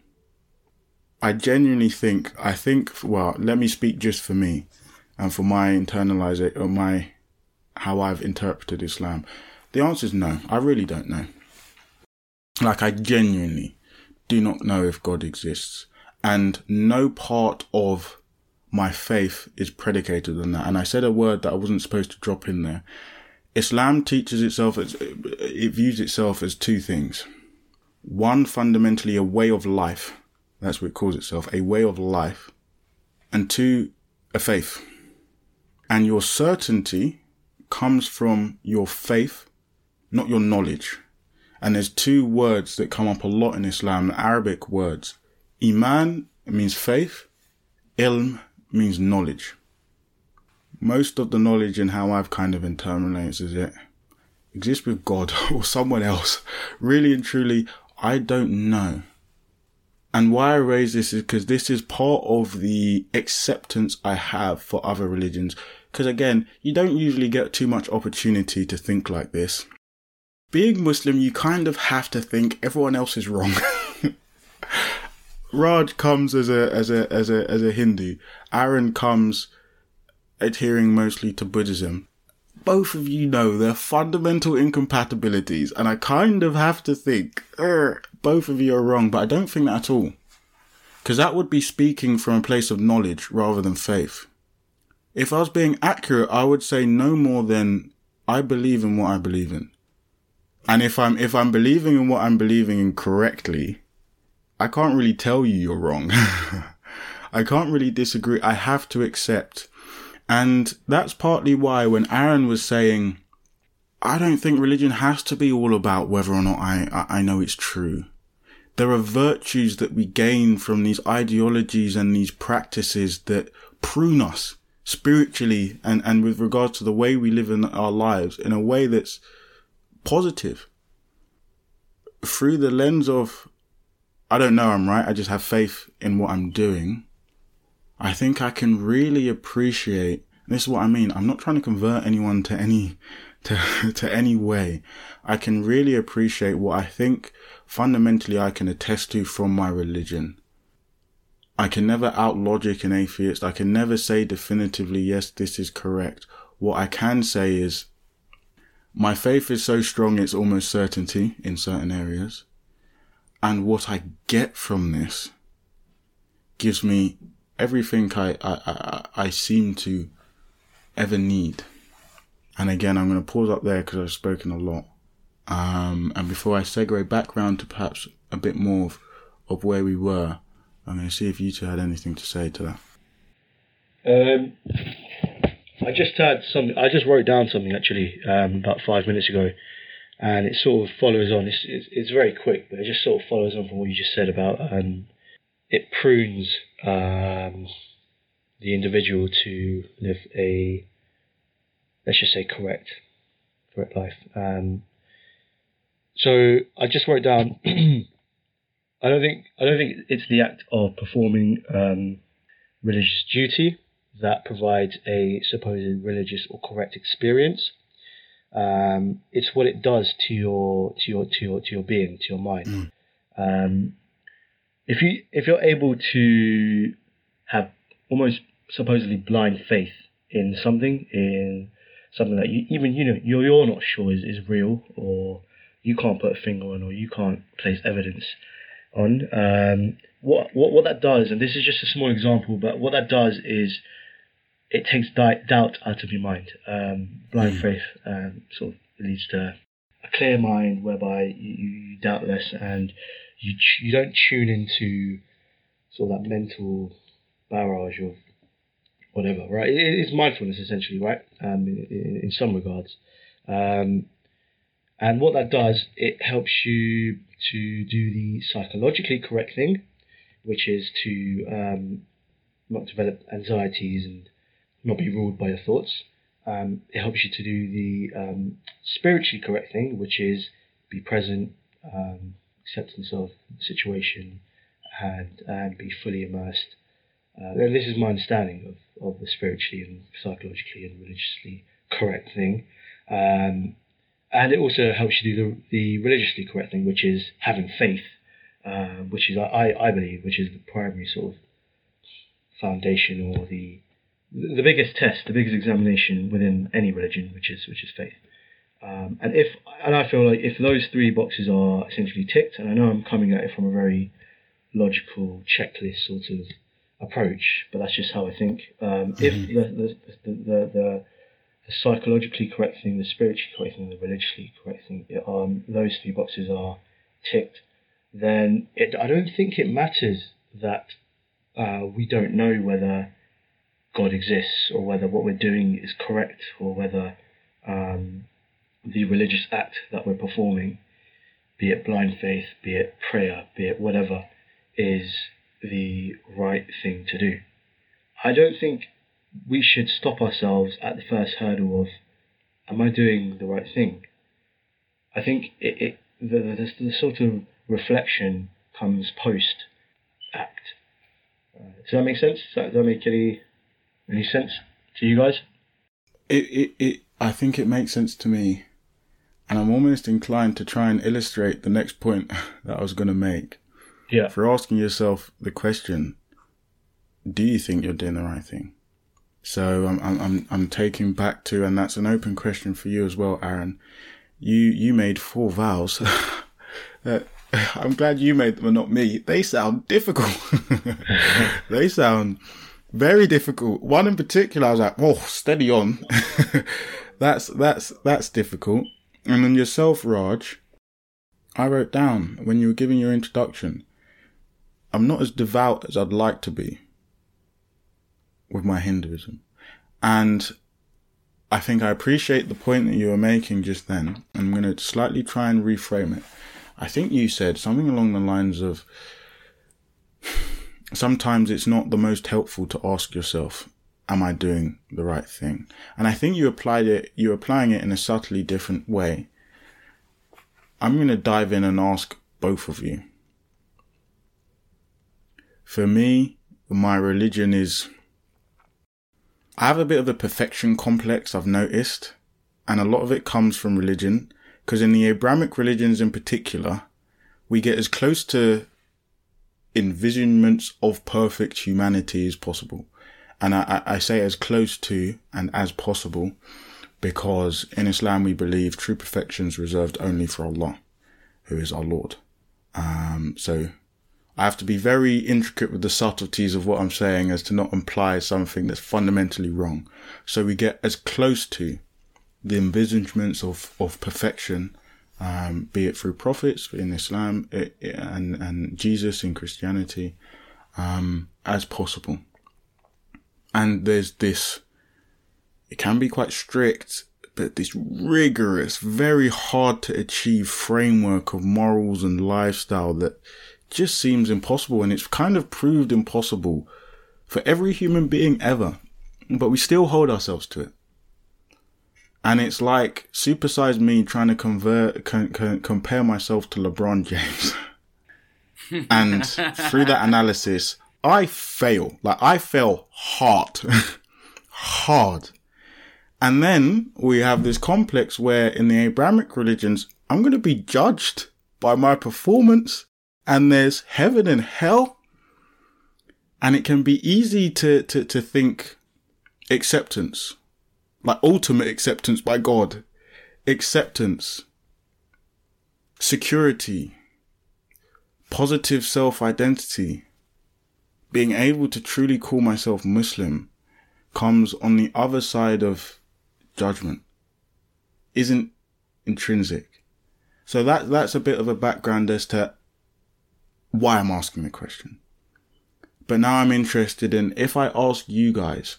I genuinely think, let me speak just for me and for my internalization, or how I've interpreted Islam. The answer is no. I really don't know. Like, I genuinely do not know if God exists. And no part of my faith is predicated on that. And I said a word that I wasn't supposed to drop in there. Islam teaches itself, it views itself as two things. One, fundamentally a way of life. That's what it calls itself, a way of life. And two, a faith. And your certainty comes from your faith, not your knowledge. And there's two words that come up a lot in Islam, Arabic words. Iman means faith. Ilm means knowledge. Most of the knowledge and how I've kind of internalized it exists with God or someone else. Really and truly, I don't know. And why I raise this is because this is part of the acceptance I have for other religions. Because again, you don't usually get too much opportunity to think like this. Being Muslim, you kind of have to think everyone else is wrong. Raj comes as a Hindu. Aaron comes adhering mostly to Buddhism. Both of you know there are fundamental incompatibilities, and I kind of have to think, both of you are wrong, but I don't think that at all. Because that would be speaking from a place of knowledge rather than faith. If I was being accurate, I would say no more than I believe in what I believe in. And if I'm believing in what I'm believing in correctly, I can't really tell you you're wrong. I can't really disagree. I have to accept. And that's partly why when Aaron was saying, I don't think religion has to be all about whether or not I know it's true. There are virtues that we gain from these ideologies and these practices that prune us spiritually and with regards to the way we live in our lives in a way that's positive. Through the lens of, I don't know I'm right, I just have faith in what I'm doing. I think I can really appreciate, this is what I mean, I'm not trying to convert anyone to any way. I can really appreciate what I think fundamentally I can attest to from my religion. I can never out-logic an atheist. I can never say definitively, yes, this is correct. What I can say is, my faith is so strong it's almost certainty in certain areas. And what I get from this gives me everything I seem to ever need. And again, I'm going to pause up there because I've spoken a lot. And before I segue back round to perhaps a bit more of where we were, I'm going to see if you two had anything to say to that. I just wrote down something actually about 5 minutes ago, and it sort of follows on. It's very quick, but it just sort of follows on from what you just said about it prunes the individual to live a, let's just say, correct life. So I just wrote down. I don't think it's the act of performing religious duty that provides a supposed religious or correct experience. It's what it does to your being, to your mind. If you're able to have almost supposedly blind faith in something that you're not sure is real, or you can't put a finger on, or you can't place evidence on, what that does, and this is just a small example, but what that does is it takes doubt out of your mind. Blind faith sort of leads to a clear mind, whereby you doubt less, and you don't tune into sort of that mental barrage of whatever, right? It's mindfulness, essentially, right? In some regards. And what that does, it helps you to do the psychologically correct thing, which is to not develop anxieties and not be ruled by your thoughts. It helps you to do the spiritually correct thing, which is be present, acceptance of the situation, and be fully immersed. And this is my understanding of the spiritually and psychologically and religiously correct thing. And it also helps you do the religiously correct thing, which is having faith, which is, I believe, which is the primary sort of foundation, or the biggest test, the biggest examination within any religion, which is faith. And I feel like if those three boxes are essentially ticked, and I know I'm coming at it from a very logical checklist sort of approach, but that's just how I think. If the psychologically correct thing, the spiritually correct thing, the religiously correct thing, those three boxes are ticked, then I don't think it matters that we don't know whether God exists, or whether what we're doing is correct, or whether the religious act that we're performing, be it blind faith, be it prayer, be it whatever, is the right thing to do. I don't think we should stop ourselves at the first hurdle of, am I doing the right thing? I think the sort of reflection comes post-act. Does that make sense? Does that make any sense to you guys? I think it makes sense to me. And I'm almost inclined to try and illustrate the next point that I was going to make. Yeah. For asking yourself the question, do you think you're doing the right thing? So I'm taking back to, and that's an open question for you as well, Aaron. You made 4 vows. I'm glad you made them and not me. They sound difficult. They sound very difficult. One in particular, I was like, "Oh, steady on." That's difficult. And then yourself, Raj, I wrote down when you were giving your introduction, I'm not as devout as I'd like to be with my Hinduism. And I think I appreciate the point that you were making just then. I'm going to slightly try and reframe it. I think you said something along the lines of, sometimes it's not the most helpful to ask yourself, am I doing the right thing? And I think you're applying it in a subtly different way. I'm going to dive in and ask both of you. For me, my religion is, I have a bit of a perfection complex, I've noticed, and a lot of it comes from religion, because in the Abrahamic religions in particular, we get as close to envisionments of perfect humanity as possible. And I say as close to and as possible, because in Islam we believe true perfection is reserved only for Allah, who is our Lord. So I have to be very intricate with the subtleties of what I'm saying as to not imply something that's fundamentally wrong. So we get as close to the envisagements of perfection, be it through prophets in Islam and Jesus in Christianity, as possible. And there's this, it can be quite strict, but this rigorous, very hard to achieve framework of morals and lifestyle that just seems impossible. And it's kind of proved impossible for every human being ever, but we still hold ourselves to it. And it's like supersize me trying to compare myself to LeBron James. And through that analysis, I fail. Like, I fail hard. Hard. And then we have this complex where in the Abrahamic religions, I'm going to be judged by my performance, and there's heaven and hell. And it can be easy to think acceptance, like ultimate acceptance by God, acceptance, security, positive self-identity, being able to truly call myself Muslim comes on the other side of judgment, isn't intrinsic. So that's a bit of a background as to why I'm asking the question. But now I'm interested in, if I ask you guys,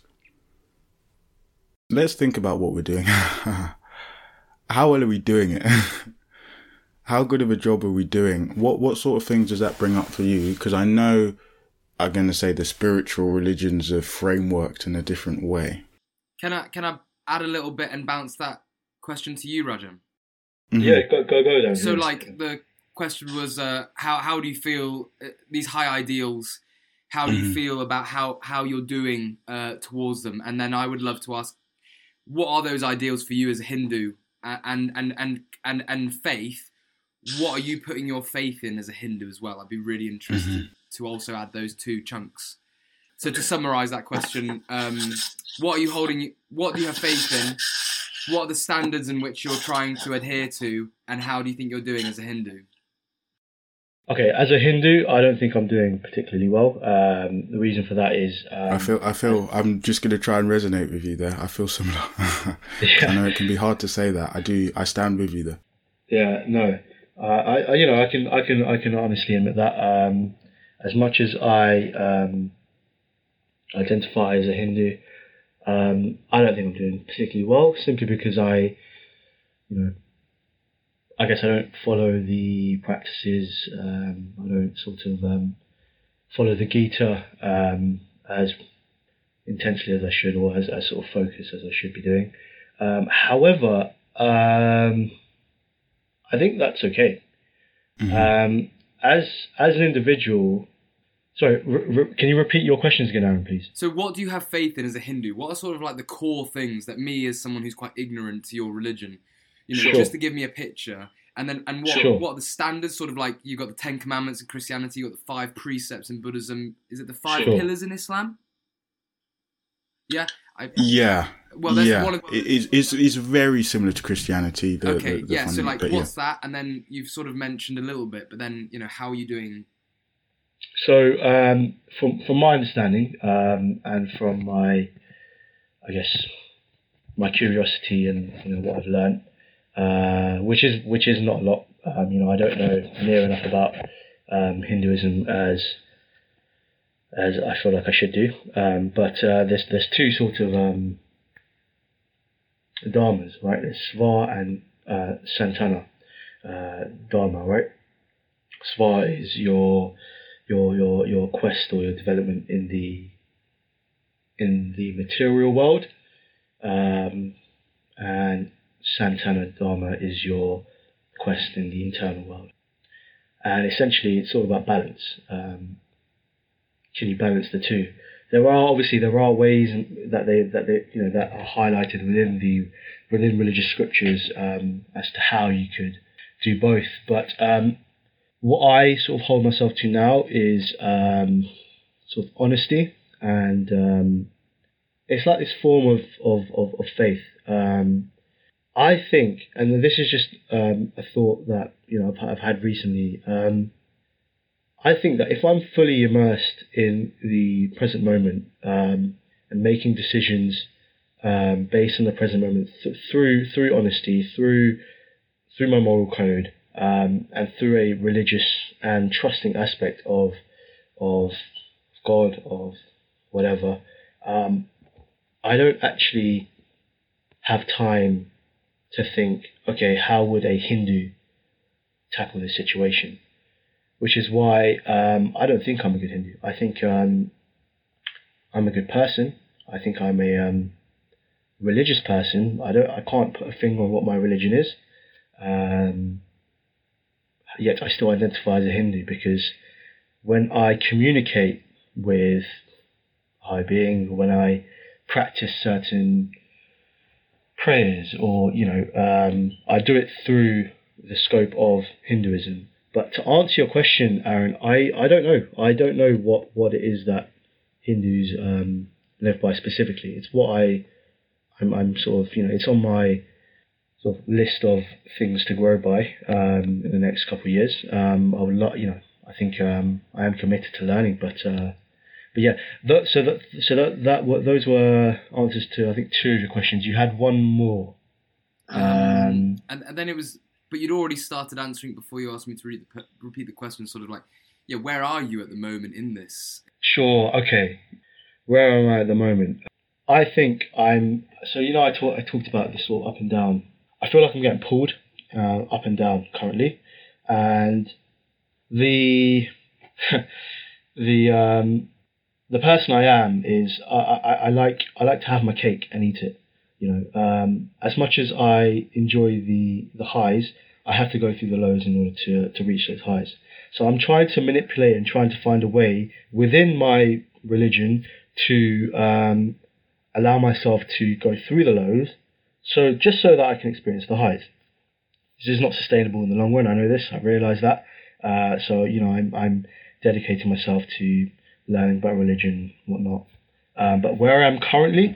let's think about what we're doing. How well are we doing it? How good of a job are we doing? What sort of things does that bring up for you? Because I know I'm going to say the spiritual religions are frameworked in a different way. Can I add a little bit and bounce that question to you, Rajan? Mm-hmm. Yeah, go then. So, like, the question was, how do you feel, these high ideals, how do you feel about how you're doing towards them? And then I would love to ask, what are those ideals for you as a Hindu, and faith? What are you putting your faith in as a Hindu as well? I'd be really interested to also add those two chunks. So to summarize that question, what do you have faith in? What are the standards in which you're trying to adhere to? And how do you think you're doing as a Hindu? Okay, as a Hindu, I don't think I'm doing particularly well. The reason for that is... I feel I'm just going to try and resonate with you there. I feel similar. Yeah. I know it can be hard to say that. I stand with you there. Yeah, no. I can honestly admit that. As much as I identify as a Hindu, I don't think I'm doing particularly well, simply because I guess I don't follow the practices. I don't sort of follow the Gita as intensely as I should, or as sort of focused as I should be doing. However, I think that's okay. As an individual. Sorry, can you repeat your questions again, Aaron, please? So what do you have faith in as a Hindu? What are sort of like the core things that me, as someone who's quite ignorant to your religion, Sure. just to give me a picture, and what Sure. what are the standards? Sort of like, you've got the 10 Commandments in Christianity, you've got the 5 precepts in Buddhism. Is it the 5 Sure. pillars in Islam? Yeah. Yeah. Well, there's yeah. one of... It's very similar to Christianity. So like, what's that? And then you've sort of mentioned a little bit, but then, how are you doing? So, from my understanding, and from my, I guess, my curiosity and what I've learned, which is not a lot. I don't know near enough about Hinduism as I feel like I should do. But there's two sort of dharmas, right? There's Sva and Santana dharma, right? Sva is your quest or your development in the material world, and Santana Dharma is your quest in the internal world. And essentially, it's all about balance. Can you balance the two? There are ways that that are highlighted within religious scriptures as to how you could do both, but what I sort of hold myself to now is sort of honesty, and it's like this form of faith. I think, and this is just a thought that I've had recently. I think that if I'm fully immersed in the present moment and making decisions based on the present moment through honesty, through my moral code, and through a religious and trusting aspect of God, of whatever, I don't actually have time to think, okay, how would a Hindu tackle this situation? Which is why I don't think I'm a good Hindu. I think I'm a good person. I think I'm a religious person. I can't put a finger on what my religion is. Yet I still identify as a Hindu, because when I communicate with high being, when I practice certain prayers, or I do it through the scope of Hinduism. But to answer your question, Aaron, I don't know. I don't know what it is that Hindus live by specifically. It's what I'm sort of, it's on my sort of list of things to grow by in the next couple of years. I would I think I am committed to learning, but yeah. Those were answers to, I think, 2 of your questions. You had one more. And then it was, but you'd already started answering before you asked me to repeat the question. Sort of like, yeah, where are you at the moment in this? Sure. Okay. Where am I at the moment? I think I'm. So I talked about this sort of up and down. I feel like I'm getting pulled up and down currently, and the the person I am is I like to have my cake and eat it. As much as I enjoy the highs, I have to go through the lows in order to reach those highs. So I'm trying to manipulate and trying to find a way within my religion to allow myself to go through the lows, so that I can experience the highs. This is not sustainable in the long run. I know this. I realise that. So I'm dedicating myself to learning about religion and whatnot. But where I am currently,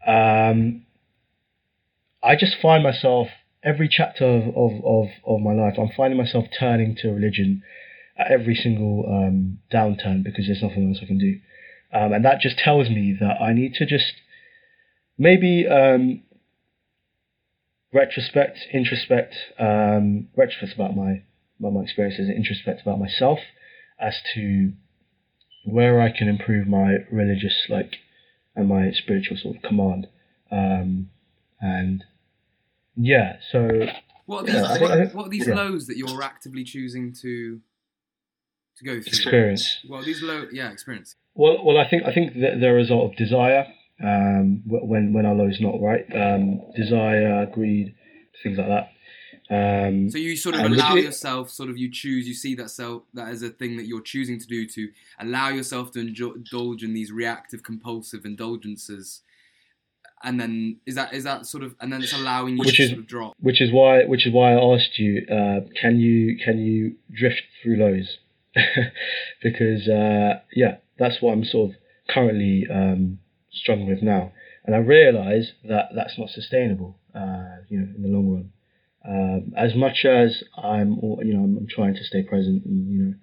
I just find myself, every chapter of my life, I'm finding myself turning to religion at every single downturn, because there's nothing else I can do. And that just tells me that I need to just maybe retrospect about my experiences, and introspect about myself as to where I can improve my religious and my spiritual sort of command. And yeah, so what are these lows that you're actively choosing to go through? Experience. Well, these experience. Well, I think that they're a result of desire. When our low's not right, desire, greed, things like that. So you sort of allow yourself, you choose, you see that as a thing that you're choosing to do, to allow yourself to indulge in these reactive, compulsive indulgences, and then is that sort of, and then it's allowing you to sort of drop. Which is why I asked you, can you drift through lows? Because that's what I'm sort of currently struggling with now, and I realise that that's not sustainable, in the long run. As much as I'm trying to stay present and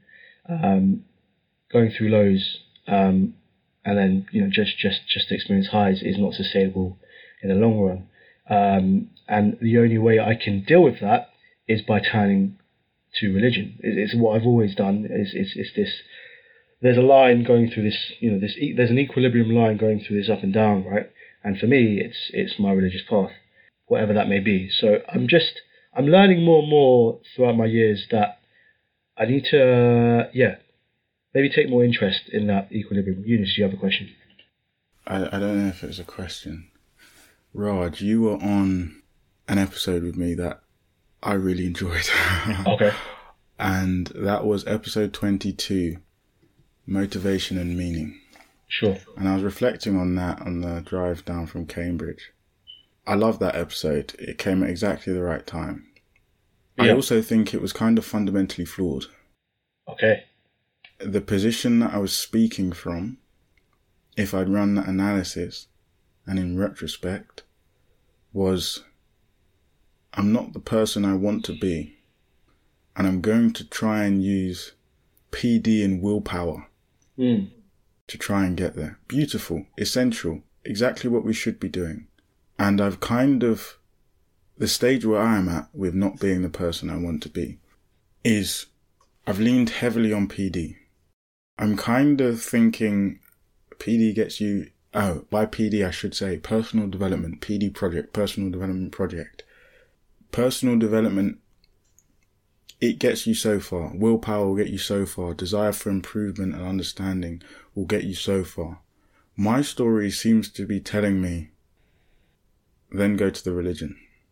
going through lows, and then just to experience highs is not sustainable in the long run. And the only way I can deal with that is by turning to religion. It's what I've always done. It's this. There's a line going through this. There's an equilibrium line going through this up and down, right? And for me, it's my religious path, whatever that may be. So I'm learning more and more throughout my years that I need to, maybe take more interest in that equilibrium. Eunice, do you have a question? I don't know if it's a question. Raj, you were on an episode with me that I really enjoyed. Okay. And that was episode 22, Motivation and Meaning. Sure. And I was reflecting on that on the drive down from Cambridge. I love that episode. It came at exactly the right time. Yeah. I also think it was kind of fundamentally flawed. Okay. The position that I was speaking from, if I'd run that analysis, and in retrospect, was I'm not the person I want to be, and I'm going to try and use PD and willpower to try and get there. Beautiful, essential, exactly what we should be doing. And I've the stage where I am at with not being the person I want to be is I've leaned heavily on PD. I'm kind of thinking PD gets you, by PD I should say personal development, PD project, personal development project. Personal development, it gets you so far. Willpower will get you so far. Desire for improvement and understanding will get you so far. my story seems to be telling me, then go to the religion.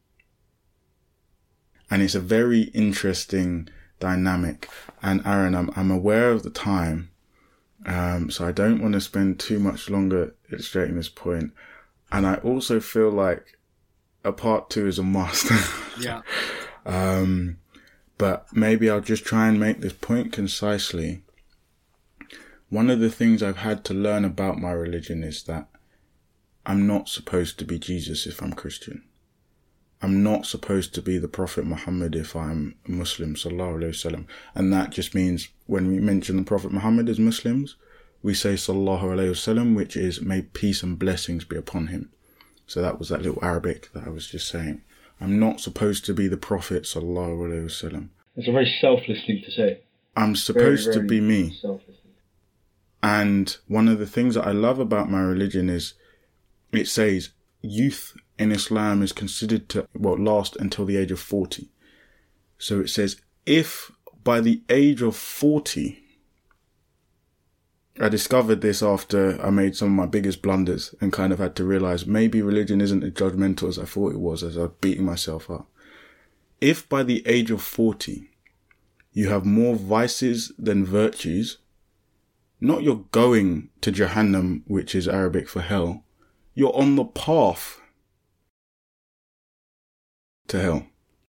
And it's a very interesting dynamic. And Aaron, I'm aware of the time, so I don't want to spend too much longer illustrating this point. And I also feel like a part 2 is a must. Yeah. But maybe I'll just try and make this point concisely. One of the things I've had to learn about my religion is that I'm not supposed to be Jesus if I'm Christian. I'm not supposed to be the Prophet Muhammad if I'm a Muslim, sallallahu alayhi wasallam. And that just means when we mention the Prophet Muhammad as Muslims, we say sallallahu alayhi wasallam, which is may peace and blessings be upon him. So that was that little Arabic that I was just saying. I'm not supposed to be the Prophet sallallahu alayhi wasallam. It's a very selfless thing to say. I'm supposed to be me. Selfless. And one of the things that I love about my religion is it says youth in Islam is considered to last until the age of 40. So it says if by the age of 40, I discovered this after I made some of my biggest blunders and kind of had to realize maybe religion isn't as judgmental as I thought it was as I was beating myself up. If by the age of 40, you have more vices than virtues, not you're going to Jahannam, which is Arabic for hell, you're on the path to hell.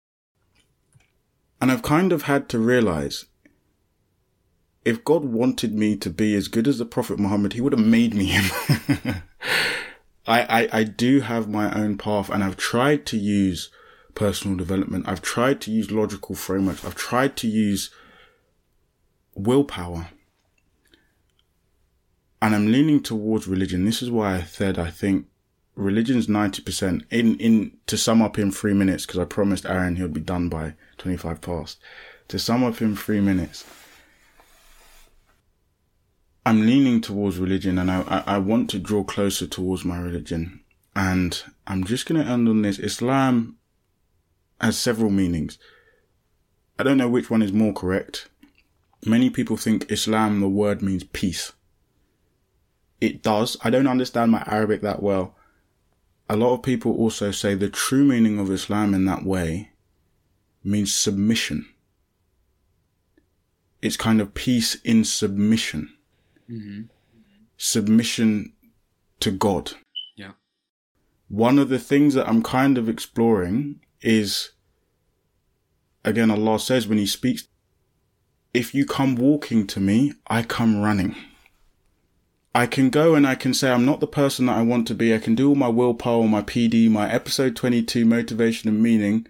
And I've kind of had to realize if God wanted me to be as good as the Prophet Muhammad, he would have made me him. I do have my own path, and I've tried to use personal development. I've tried to use logical frameworks. I've tried to use willpower. And I'm leaning towards religion. This is why I said I think religion's 90%. To sum up in 3 minutes, because I promised Aaron he'll be done by 25 past. To sum up in 3 minutes, I'm leaning towards religion, and I want to draw closer towards my religion. And I'm just going to end on this. Islam has several meanings. I don't know which one is more correct. Many people think Islam, the word means peace. It does. I don't understand my Arabic that well. A lot of people also say the true meaning of Islam in that way means submission. It's kind of peace in submission. Mm-hmm. Submission to God. Yeah. One of the things that I'm kind of exploring is, again, Allah says when he speaks, if you come walking to me, I come running. I can go and I can say I'm not the person that I want to be. I can do all my willpower, my PD, my episode 22, motivation and meaning.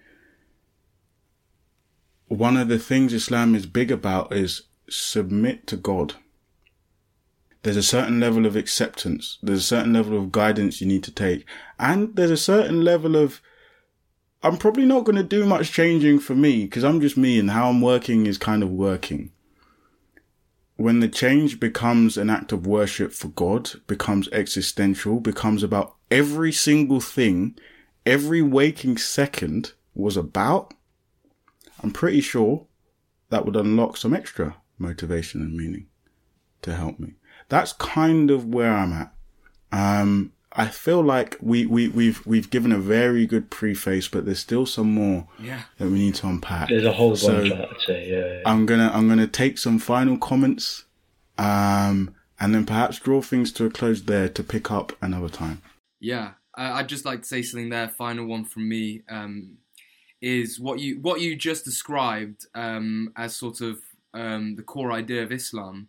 One of the things Islam is big about is submit to God. There's a certain level of acceptance. There's a certain level of guidance you need to take. And there's a certain level of, I'm probably not going to do much changing for me because I'm just me and how I'm working is kind of working. When the change becomes an act of worship for God, becomes existential, becomes about every single thing, every waking second was about, I'm pretty sure that would unlock some extra motivation and meaning to help me. That's kind of where I'm at. I feel like we've given a very good preface, but there's still some more that we need to unpack. There's a whole bunch, I'd say. Yeah. I'm gonna take some final comments, and then perhaps draw things to a close there to pick up another time. Yeah, I'd just like to say something there. Final one from me is what you just described as sort of the core idea of Islam.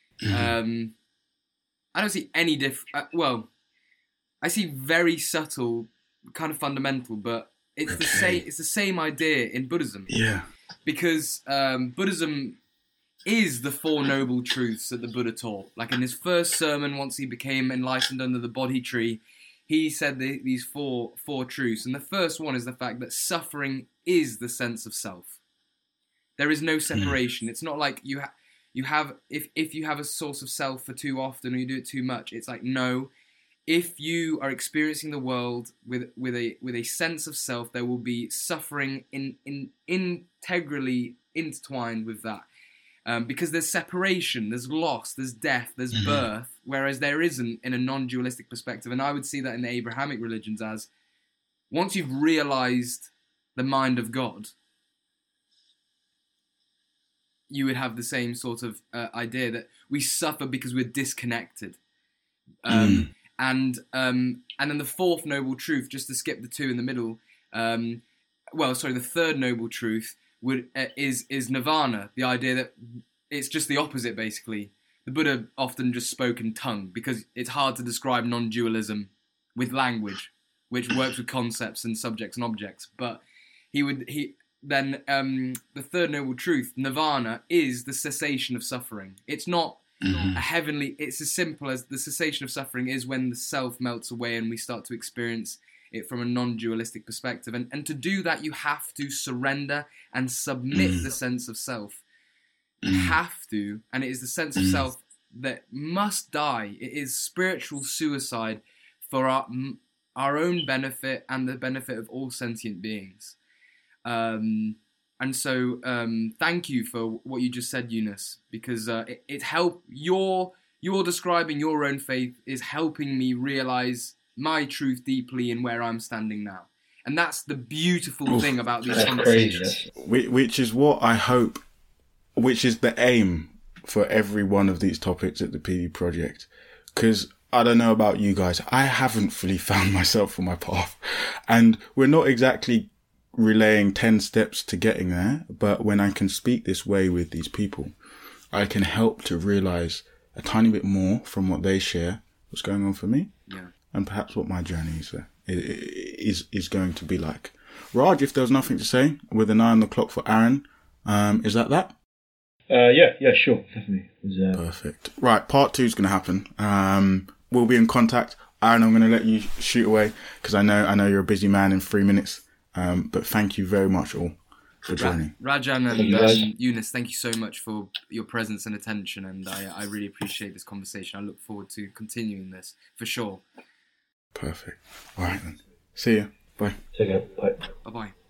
I don't see any I see very subtle, kind of fundamental, but it's the same. It's the same idea in Buddhism. Yeah. Because Buddhism is the Four Noble Truths that the Buddha taught. Like in his first sermon, once he became enlightened under the Bodhi tree, he said these four truths. And the first one is the fact that suffering is the sense of self. There is no separation. It's not like you have if you have a source of self for too often or you do it too much. It's like, no. If you are experiencing the world with a sense of self, there will be suffering integrally intertwined with that. Because there's separation, there's loss, there's death, there's birth, whereas there isn't in a non-dualistic perspective. And I would see that in the Abrahamic religions as, once you've realized the mind of God, you would have the same sort of idea that we suffer because we're disconnected. And then the fourth noble truth, just to skip the two in the middle, the third noble truth is nirvana, the idea that it's just the opposite, basically. The Buddha often just spoke in tongue because it's hard to describe non-dualism with language, which works with concepts and subjects and objects. But the third noble truth, nirvana, is the cessation of suffering. It's not a heavenly, it's as simple as the cessation of suffering is when the self melts away and we start to experience it from a non-dualistic perspective. And to do that, you have to surrender and submit the sense of self. You have to, and it is the sense of self that must die. It is spiritual suicide for our own benefit and the benefit of all sentient beings. And so thank you for what you just said, Yunus, because it helped. You're describing your own faith is helping me realize my truth deeply in where I'm standing now. And that's the beautiful thing about these conversations. Which is what I hope, which is the aim for every one of these topics at the PD Project. Because I don't know about you guys, I haven't fully found myself on my path. And we're not exactly relaying 10 steps to getting there, but when I can speak this way with these people, I can help to realize a tiny bit more from what they share, what's going on for me, and perhaps what my journey is going to be like. Raj, if there was nothing to say, with an eye on the clock for Aaron, is that? Yeah, sure, definitely. Perfect. Right, part 2 is going to happen. We'll be in contact. Aaron, I'm going to let you shoot away because I know you're a busy man in 3 minutes. But thank you very much all for joining. Rajan and Yunus, thank you so much for your presence and attention, and I really appreciate this conversation. I look forward to continuing this for sure. Perfect. All right then. See you. Bye. Take care. Bye. Bye-bye.